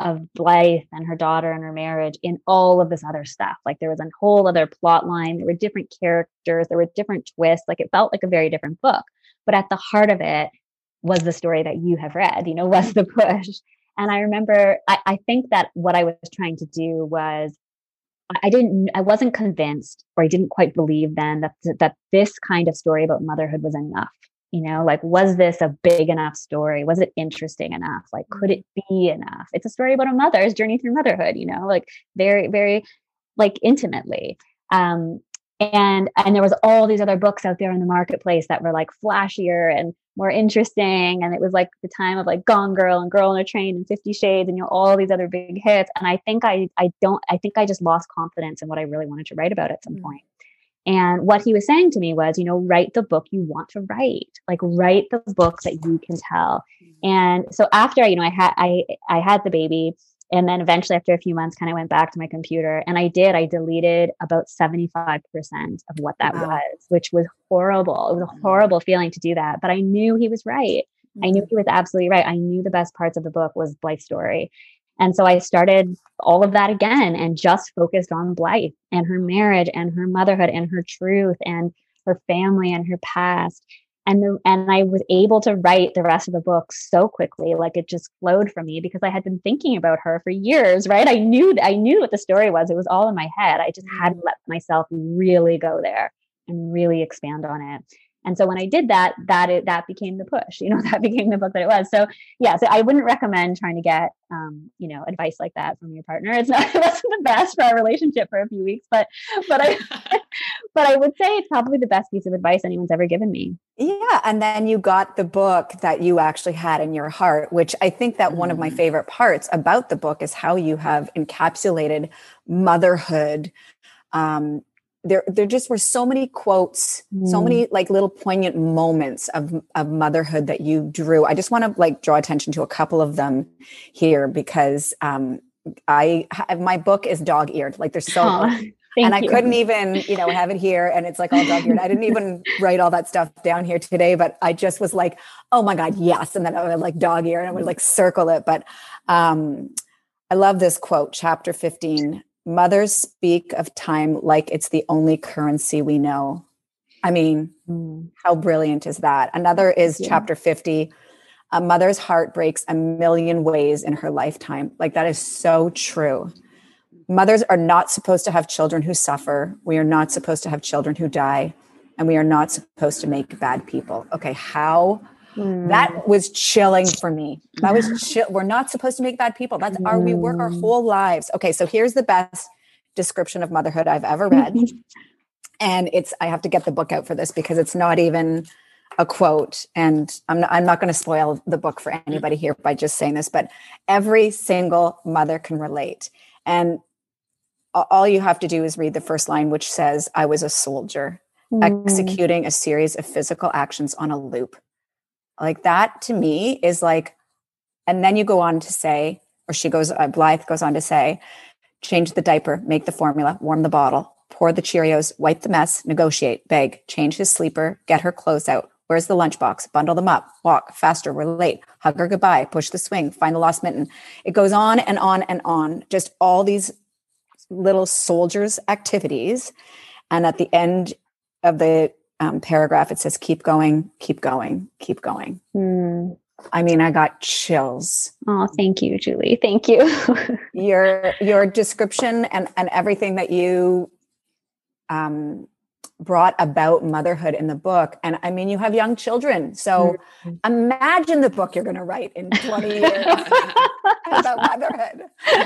of Blythe and her daughter and her marriage in all of this other stuff. Like there was a whole other plot line. There were different characters. There were different twists. Like it felt like a very different book. But at the heart of it was the story that you have read, you know, was the push. And I remember, I, I think that what I was trying to do was, I didn't, I wasn't convinced, or I didn't quite believe then that, that this kind of story about motherhood was enough. You know, like, was this a big enough story? Was it interesting enough? Like, could it be enough? It's a story about a mother's journey through motherhood, you know, like very, very like intimately. Um, and, and there was all these other books out there in the marketplace that were like flashier and more interesting. And it was like the time of like Gone Girl and Girl on a Train and Fifty Shades and, you know, all these other big hits. And I think I, I don't, I think I just lost confidence in what I really wanted to write about at some mm-hmm. point. And what he was saying to me was, you know, write the book you want to write, like write the book that you can tell. And so after, you know, I had, I, I had the baby, and then eventually after a few months, kind of went back to my computer, and I did, I deleted about seventy-five percent of what that wow. was, which was horrible. It was a horrible feeling to do that, but I knew he was right. Mm-hmm. I knew he was absolutely right. I knew the best parts of the book was Blythe's story. And so I started all of that again and just focused on Blythe and her marriage and her motherhood and her truth and her family and her past. And the, and I was able to write the rest of the book so quickly, like it just flowed from me because I had been thinking about her for years, right? I knew, I knew what the story was. It was all in my head. I just hadn't let myself really go there and really expand on it. And so when I did that, that it, that became the push, you know, that became the book that it was. So yeah, so I wouldn't recommend trying to get, um, you know, advice like that from your partner. It's not, it wasn't the best for our relationship for a few weeks, but, but I, but I would say it's probably the best piece of advice anyone's ever given me. Yeah. And then you got the book that you actually had in your heart, which I think that mm. one of my favorite parts about the book is how you have encapsulated motherhood, um, There, there just were so many quotes, mm. so many like little poignant moments of, of motherhood that you drew. I just want to like draw attention to a couple of them here because um, I have, my book is dog-eared. Like there's so, oh, and I you. couldn't even, you know, have it here and it's like all dog-eared. I didn't even write all that stuff down here today, but I just was like, oh my God, yes. And then I would like dog-ear and I would like circle it. But um, I love this quote, chapter fifteen. Mothers speak of time like it's the only currency we know. I mean, mm. how brilliant is that? Another is yeah. chapter fifty. A mother's heart breaks a million ways in her lifetime. Like that is so true. Mothers are not supposed to have children who suffer. We are not supposed to have children who die. And we are not supposed to make bad people. Okay, how? Mm. That was chilling for me. That was chill. We're not supposed to make bad people. That's our, we work our whole lives. Okay. So here's the best description of motherhood I've ever read. And it's, I have to get the book out for this because it's not even a quote. And I'm not, I'm not going to spoil the book for anybody here by just saying this, but every single mother can relate. And all you have to do is read the first line, which says, I was a soldier mm. executing a series of physical actions on a loop. Like that to me is like, and then you go on to say, or she goes, uh, Blythe goes on to say, change the diaper, make the formula, warm the bottle, pour the Cheerios, wipe the mess, negotiate, beg, change his sleeper, get her clothes out. Where's the lunchbox? Bundle them up, walk faster, we're late, hug her goodbye, push the swing, find the lost mitten. It goes on and on and on. Just all these little soldiers' activities. And at the end of the Um, paragraph, it says, keep going, keep going, keep going. Mm. I mean, I got chills. Oh, thank you, Julie. Thank you. your, your description and, and everything that you um, brought about motherhood in the book. And I mean, you have young children. So mm. imagine the book you're going to write in twenty years about motherhood.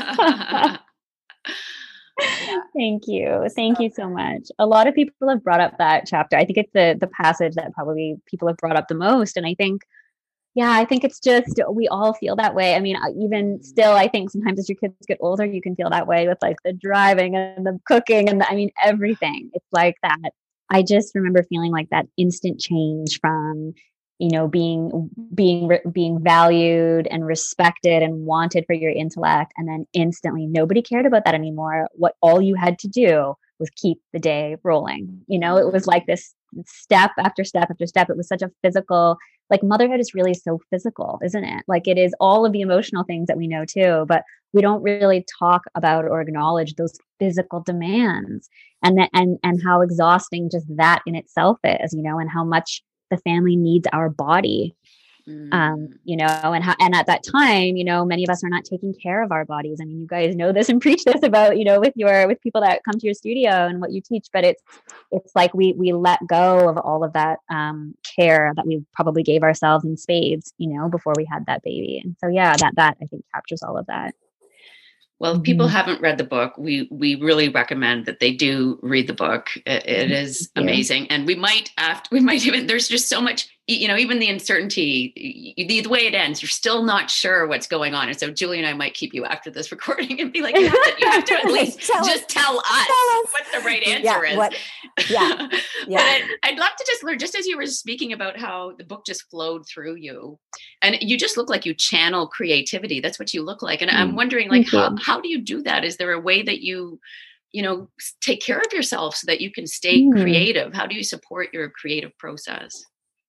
Yeah. Thank you. Thank you so much. A lot of people have brought up that chapter. I think it's the the passage that probably people have brought up the most. And I think, yeah, I think it's just, we all feel that way. I mean, even still, I think sometimes as your kids get older, you can feel that way with like the driving and the cooking and the, I mean, everything. It's like that. I just remember feeling like that instant change from, you know, being, being, being valued and respected and wanted for your intellect. And then instantly nobody cared about that anymore. What all you had to do was keep the day rolling. You know, it was like this step after step after step. It was such a physical, like motherhood is really so physical, isn't it? Like it is all of the emotional things that we know too, but we don't really talk about or acknowledge those physical demands, and that and and how exhausting just that in itself is, you know, and how much the family needs our body. Um, you know, and how, and at that time, you know, many of us are not taking care of our bodies. I mean, you guys know this and preach this about, you know, with your, with people that come to your studio and what you teach, but it's, it's like we, we let go of all of that, um, care that we probably gave ourselves in spades, you know, before we had that baby. And so, yeah, that, that I think captures all of that. Well, if people haven't read the book, we we really recommend that they do read the book. It, it is amazing, and we might after we might even there's just so much, you know, even the uncertainty, the, the way it ends, you're still not sure what's going on. And so Julie and I might keep you after this recording and be like, you have to, you have to at least tell just us, tell, us tell us what the right answer yeah, is. What, yeah, yeah. But I'd, I'd love to just learn, just as you were speaking about how the book just flowed through you, and you just look like you channel creativity. That's what you look like, and mm. I'm wondering, like, how how do you do that? Is there a way that you, you know, take care of yourself so that you can stay mm. creative? How do you support your creative process?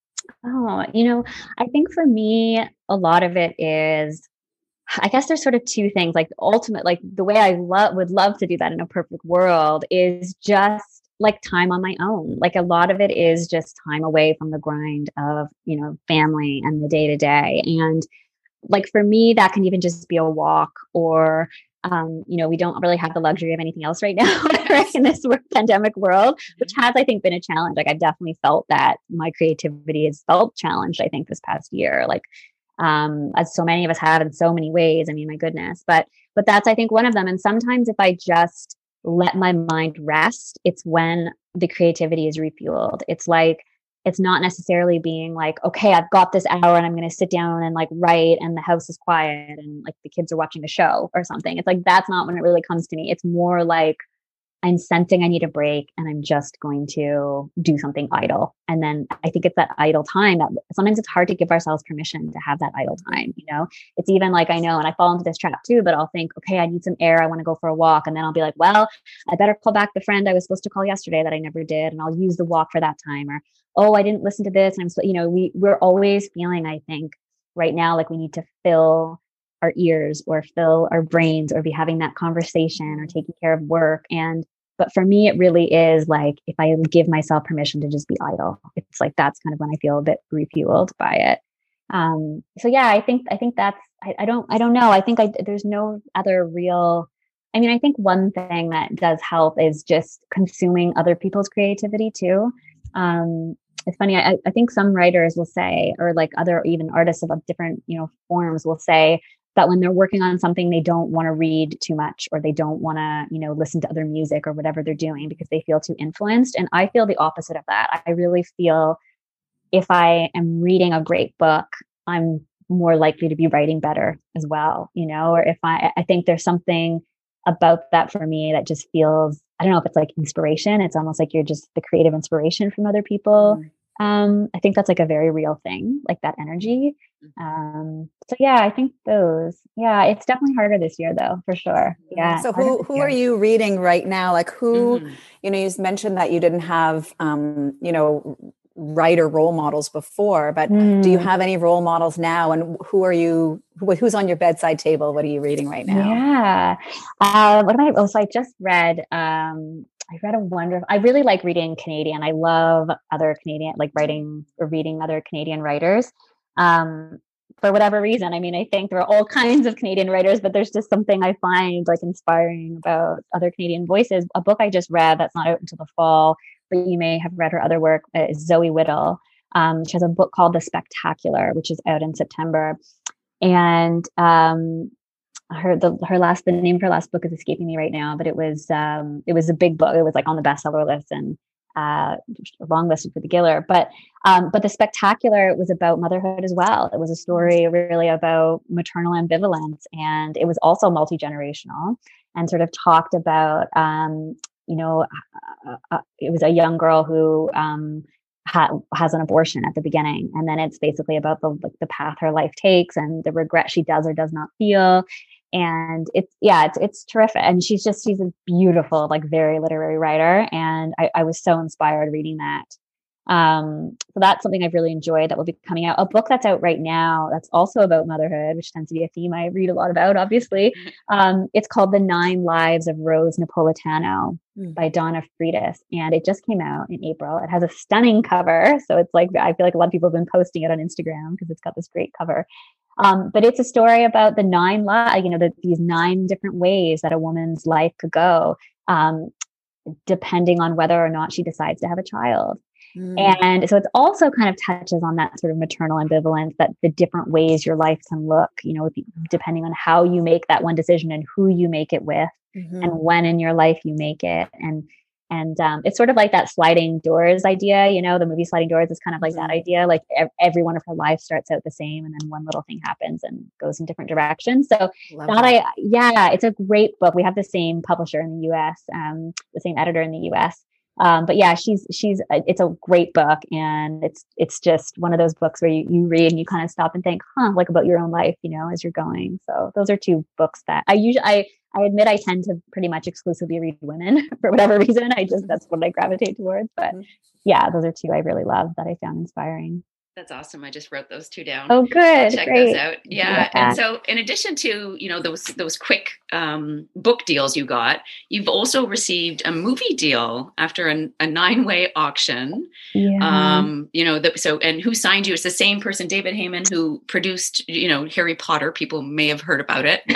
Oh, you know, I think for me, a lot of it is, I guess there's sort of two things. Like ultimate, like the way I love would love to do that in a perfect world is just like time on my own. Like a lot of it is just time away from the grind of, you know, family and the day to day. And like for me, that can even just be a walk, or Um, you know, we don't really have the luxury of anything else right now right, in this pandemic world, which has, I think, been a challenge. Like I've definitely felt that my creativity has felt challenged, I think, this past year, like um, as so many of us have in so many ways. I mean, my goodness, but but that's, I think, one of them. And sometimes if I just let my mind rest, it's when the creativity is refueled. It's like, it's not necessarily being like, okay, I've got this hour and I'm going to sit down and like write and the house is quiet and like the kids are watching a show or something. It's like, that's not when it really comes to me. It's more like I'm sensing I need a break and I'm just going to do something idle. And then I think it's that idle time that sometimes it's hard to give ourselves permission to have that idle time. You know, it's even like, I know, and I fall into this trap too, but I'll think, okay, I need some air. I want to go for a walk. And then I'll be like, well, I better call back the friend I was supposed to call yesterday that I never did. And I'll use the walk for that time. Or, oh, I didn't listen to this. And I'm so, you know, we, we're always feeling, I think right now, like we need to fill our ears or fill our brains or be having that conversation or taking care of work. And, but for me, it really is like, if I give myself permission to just be idle, it's like, that's kind of when I feel a bit refueled by it. Um, so yeah, I think, I think that's, I, I don't, I don't know. I think I, there's no other real, I mean, I think one thing that does help is just consuming other people's creativity too. Um, it's funny. I, I think some writers will say, or like other, even artists of different, you know, forms will say that when they're working on something, they don't want to read too much, or they don't want to, you know, listen to other music or whatever they're doing because they feel too influenced. And I feel the opposite of that. I really feel if I am reading a great book, I'm more likely to be writing better as well, you know, or if I, I think there's something about that for me that just feels, I don't know if it's like inspiration. It's almost like you're just the creative inspiration from other people. Mm. Um, I think that's like a very real thing, like that energy. Um, so yeah, I think those, yeah, it's definitely harder this year though, for sure. Yeah. So who, who are you reading right now? Like who, mm-hmm. you know, you mentioned that you didn't have, um, you know, writer role models before, but mm. do you have any role models now? And who are you, who, who's on your bedside table? What are you reading right now? Yeah. Uh, what am I, oh, so I just read, um, I read a wonderful, I really like reading Canadian. I love other Canadian, like writing or reading other Canadian writers. Um, for whatever reason, I mean, I think there are all kinds of Canadian writers, but there's just something I find like inspiring about other Canadian voices. A book I just read that's not out until the fall, but you may have read her other work, is Zoe Whittle. Um, she has a book called The Spectacular, which is out in September. And um, her the her last the name of her last book is escaping me right now, but it was um, it was a big book. It was like on the bestseller list and uh, long listed for the Giller. But um, but The Spectacular was about motherhood as well. It was a story really about maternal ambivalence, and it was also multi-generational and sort of talked about. Um, you know, uh, uh, it was a young girl who um, ha- has an abortion at the beginning. And then it's basically about the like, the path her life takes and the regret she does or does not feel. And it's, yeah, it's, it's terrific. And she's just, she's a beautiful, like very literary writer. And I, I was so inspired reading that. Um, so that's something I've really enjoyed that will be coming out. A book that's out right now that's also about motherhood, which tends to be a theme I read a lot about, obviously. Um, it's called The Nine Lives of Rose Napolitano mm. by Donna Freitas. And it just came out in April. It has a stunning cover. So it's like, I feel like a lot of people have been posting it on Instagram because it's got this great cover. Um, but it's a story about the nine, li- you know, the, these nine different ways that a woman's life could go, um, depending on whether or not she decides to have a child. Mm. And so it's also kind of touches on that sort of maternal ambivalence, that the different ways your life can look, you know, depending on how you make that one decision and who you make it with mm-hmm. and when in your life you make it. And And um, it's sort of like that sliding doors idea, you know, the movie Sliding Doors is kind of like mm-hmm. that idea. Like ev- every one of her life starts out the same, and then one little thing happens and goes in different directions. So Love that, that I, yeah, it's a great book. We have the same publisher in the U S, um, the same editor in the U S. Um, but yeah, she's, she's, it's a great book, and it's, it's just one of those books where you, you read and you kind of stop and think, huh, like about your own life, you know, as you're going. So those are two books that I usually, I, I admit I tend to pretty much exclusively read women for whatever reason. I just, that's what I gravitate towards. But yeah, those are two I really love that I found inspiring. That's awesome. I just wrote those two down. Oh, good. I'll check Great. those out. Yeah. yeah. And so in addition to, you know, those, those quick um, book deals you got, you've also received a movie deal after a, a nine way auction. Yeah. Um, you know, the, so, and who signed you? It's the same person, David Heyman, who produced, you know, Harry Potter. People may have heard about it.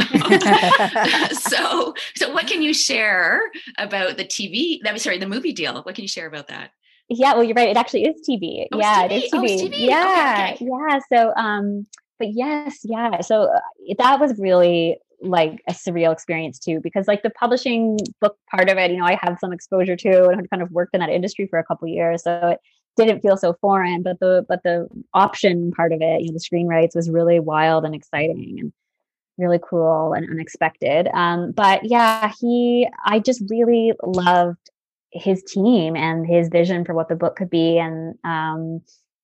so, so what can you share about the T V, that was, sorry, the movie deal? What can you share about that? Yeah, well, you're right. It actually is T V. Oh, yeah, it is T V. T V. Oh, it's T V. Yeah, okay, okay. yeah. So, um, but yes, yeah. So uh, that was really like a surreal experience too, because like the publishing book part of it, you know, I have some exposure to, and I've kind of worked in that industry for a couple of years, so it didn't feel so foreign. But the but the option part of it, you know, the screen rights was really wild and exciting and really cool and unexpected. Um, but yeah, he, I just really loved his team and his vision for what the book could be, and um,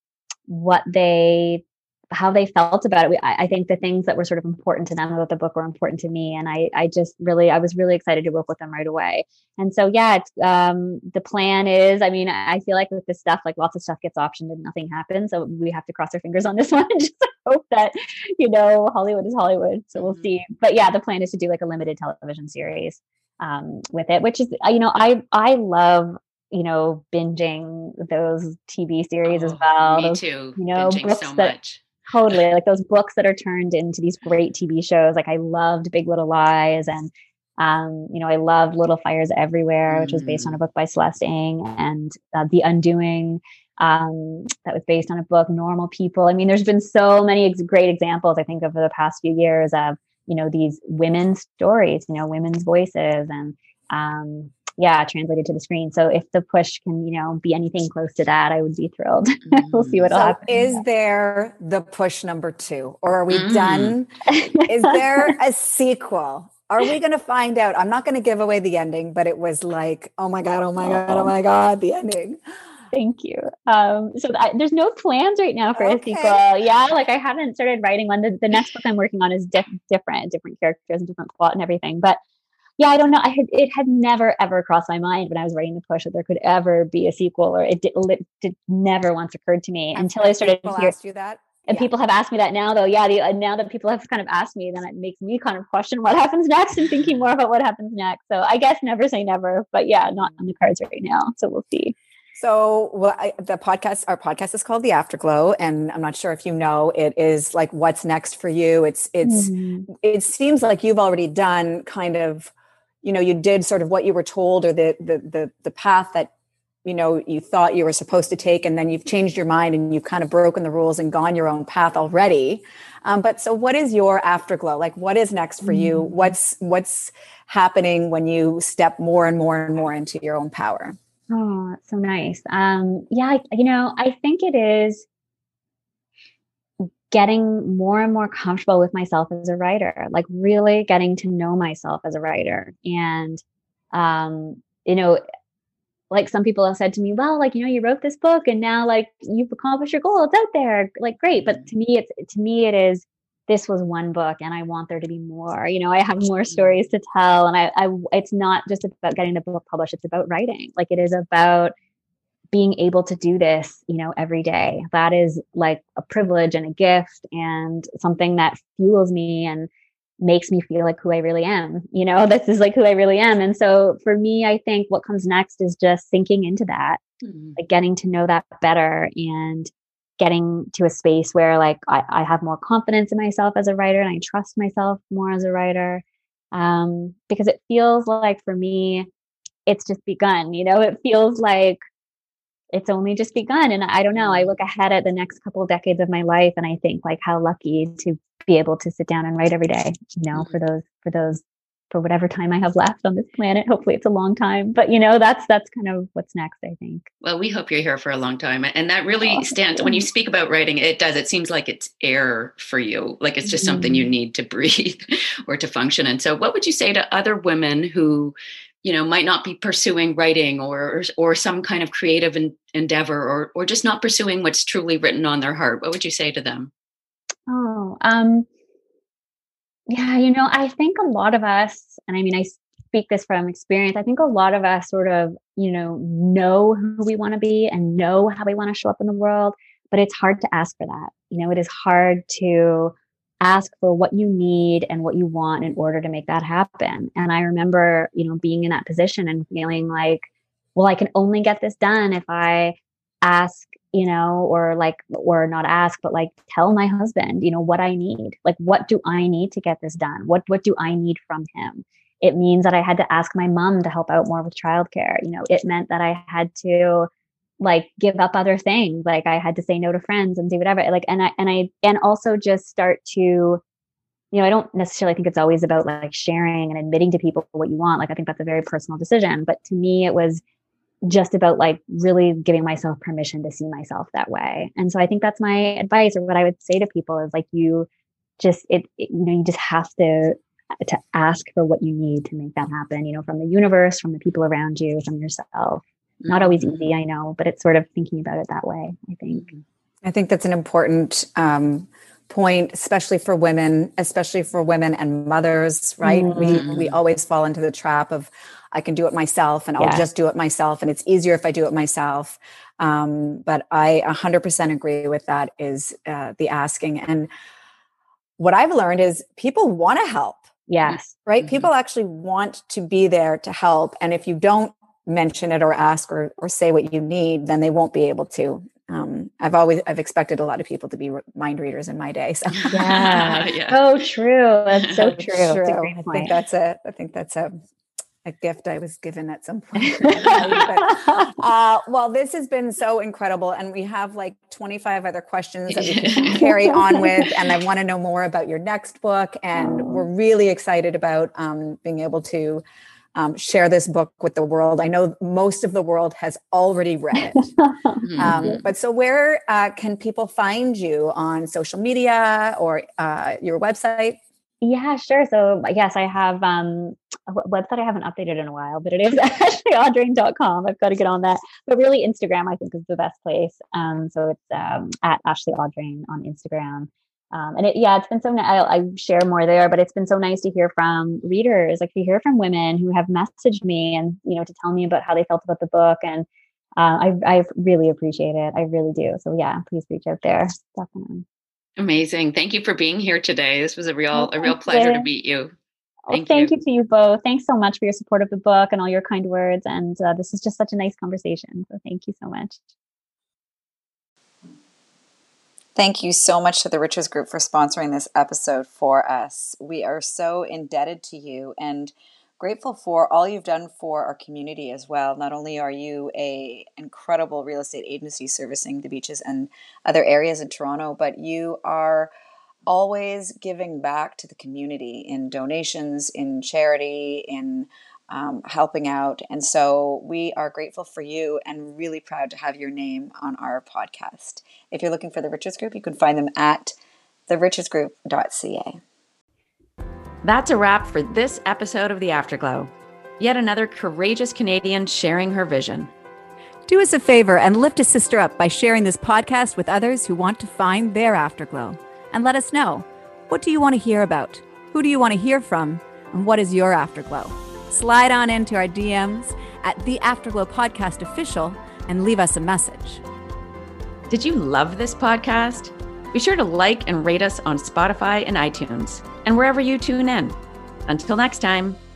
what they, how they felt about it. We, I, I think the things that were sort of important to them about the book were important to me. And I, I just really, I was really excited to work with them right away. And so, yeah, it's, um, the plan is, I mean, I feel like with this stuff, like lots of stuff gets optioned and nothing happens. So we have to cross our fingers on this one and just hope that, you know, Hollywood is Hollywood. So we'll see. But yeah, the plan is to do like a limited television series um, with it, which is, you know, I, I love, you know, binging those T V series oh, as well. Me those, too. You know, binging books so that, much. Totally. Like those books that are turned into these great T V shows. Like I loved Big Little Lies, and, um, you know, I loved Little Fires Everywhere, which was based on a book by Celeste Ng, and uh, The Undoing, um, that was based on a book, Normal People. I mean, there's been so many ex- great examples, I think, over the past few years of, you know, these women's stories, you know, women's voices, and, um, yeah, translated to the screen. So if the push can, you know, be anything close to that, I would be thrilled. We'll see what so happens. Is there the push number two, or are we mm. done? Is there a sequel? Are we going to find out? I'm not going to give away the ending, but it was like, oh my God, oh my God, oh my God, the ending. Thank you. Um, so I, there's no plans right now for okay. a sequel. Yeah, like I haven't started writing one. The, the next book I'm working on is diff- different, different characters and different plot and everything. But yeah, I don't know. I had, it had never, ever crossed my mind when I was writing the push that there could ever be a sequel, or it did, it did never once occurred to me. Have, until I started people to hear. Asked you that? And yeah. people have asked me that now, though. Yeah, the, uh, now that people have kind of asked me, then it makes me kind of question what happens next and thinking more about what happens next. So I guess never say never, but yeah, not on the cards right now. So we'll see. So, well, I, the podcast, our podcast is called The Afterglow, and I'm not sure if you know, it is like what's next for you. It's, it's, mm-hmm. it seems like you've already done kind of, you know, you did sort of what you were told, or the, the, the, the path that, you know, you thought you were supposed to take, and then you've changed your mind and you've kind of broken the rules and gone your own path already. Um, but so what is your afterglow? Like, what is next for you? Mm-hmm. What's, what's happening when you step more and more and more into your own power? Oh, that's so nice. Um, yeah, I, you know, I think it is getting more and more comfortable with myself as a writer, like really getting to know myself as a writer. And, um, you know, like some people have said to me, well, like, you know, you wrote this book and now like you've accomplished your goal. It's out there. Like, great. But to me, it's, to me, it is, this was one book and I want there to be more. You know, I have more stories to tell. And I, I, it's not just about getting the book published. It's about writing. Like it is about being able to do this, you know, every day, that is like a privilege and a gift and something that fuels me and makes me feel like who I really am. You know, this is like who I really am. And so for me, I think what comes next is just sinking into that, mm-hmm. like getting to know that better and getting to a space where like I, I have more confidence in myself as a writer and I trust myself more as a writer. Um, because it feels like for me, it's just begun, you know, it feels like it's only just begun. And I don't know, I look ahead at the next couple of decades of my life and I think like how lucky to be able to sit down and write every day, you know, for those, for those, for whatever time I have left on this planet. Hopefully it's a long time, but you know, that's, that's kind of what's next, I think. Well, we hope you're here for a long time. And that really oh, stands, when you speak about writing, it does, it seems like it's air for you. Like it's just mm-hmm. something you need to breathe or to function. And so what would you say to other women who, you know, might not be pursuing writing or, or some kind of creative en- endeavor or, or just not pursuing what's truly written on their heart? What would you say to them? Oh, um, yeah, you know, I think a lot of us, and I mean, I speak this from experience, I think a lot of us sort of, you know, know who we want to be and know how we want to show up in the world, but it's hard to ask for that. You know, it is hard to ask for what you need and what you want in order to make that happen. And I remember, you know, being in that position and feeling like, well, I can only get this done if I ask, you know, or like, or not ask, but like tell my husband, you know, what I need. Like, what do I need to get this done? What, what do I need from him? It means that I had to ask my mom to help out more with childcare. You know, it meant that I had to like give up other things. Like I had to say no to friends and do whatever. Like, and I, and I, and also just start to, you know, I don't necessarily think it's always about like sharing and admitting to people what you want. Like, I think that's a very personal decision, but to me, it was just about like really giving myself permission to see myself that way. And so I think that's my advice, or what I would say to people is like, you just, it, it you know, you just have to, to ask for what you need to make that happen, you know, from the universe, from the people around you, from yourself. Not always easy, I know, but it's sort of thinking about it that way, I think. I think that's an important um, point, especially for women, especially for women and mothers, right? Mm-hmm. We we always fall into the trap of, I can do it myself and I'll yeah. just do it myself. And it's easier if I do it myself. Um, but I one hundred percent agree with that, is uh, the asking. And what I've learned is people want to help. Yes. Right? Mm-hmm. People actually want to be there to help. And if you don't mention it or ask or or say what you need, then they won't be able to. Um, I've always, I've expected a lot of people to be mind readers in my day. So yeah, yeah. So true. That's so true. true. That's a great I point. think that's it. I think that's a, a gift I was given at some point. but, uh, well, this has been so incredible. And we have like twenty-five other questions that we can carry on with. And I want to know more about your next book. And oh. we're really excited about um, being able to Um, share this book with the world. I know most of the world has already read it. um, but so where uh, can people find you on social media or uh, your website? Yeah, sure. So yes, I have um, a website I haven't updated in a while, but it is ashley audrain dot com. I've got to get on that. But really Instagram, I think, is the best place. Um, so it's um, at Ashley Audrain on Instagram. Um, and it, yeah, it's been so nice. I, I share more there, but it's been so nice to hear from readers, like to hear from women who have messaged me and, you know, to tell me about how they felt about the book. And uh, I, I really appreciate it. I really do. So yeah, please reach out there. Definitely. Amazing. Thank you for being here today. This was a real, oh, a real pleasure you. to meet you. Thank, oh, thank you. you to you both. Thanks so much for your support of the book and all your kind words. And uh, this is just such a nice conversation. So thank you so much. Thank you so much to the Riches Group for sponsoring this episode for us. We are so indebted to you and grateful for all you've done for our community as well. Not only are you an incredible real estate agency servicing the beaches and other areas in Toronto, but you are always giving back to the community in donations, in charity, in Um, helping out. And so we are grateful for you and really proud to have your name on our podcast. If you're looking for the Riches Group, you can find them at the riches group dot c a. That's a wrap for this episode of The Afterglow. Yet another courageous Canadian sharing her vision. Do us a favor and lift a sister up by sharing this podcast with others who want to find their afterglow. And let us know, what do you want to hear about? Who do you want to hear from? And what is your afterglow? Slide on into our D Ms at The Afterglow Podcast Official and leave us a message. Did you love this podcast? Be sure to like and rate us on Spotify and iTunes, and wherever you tune in. Until next time.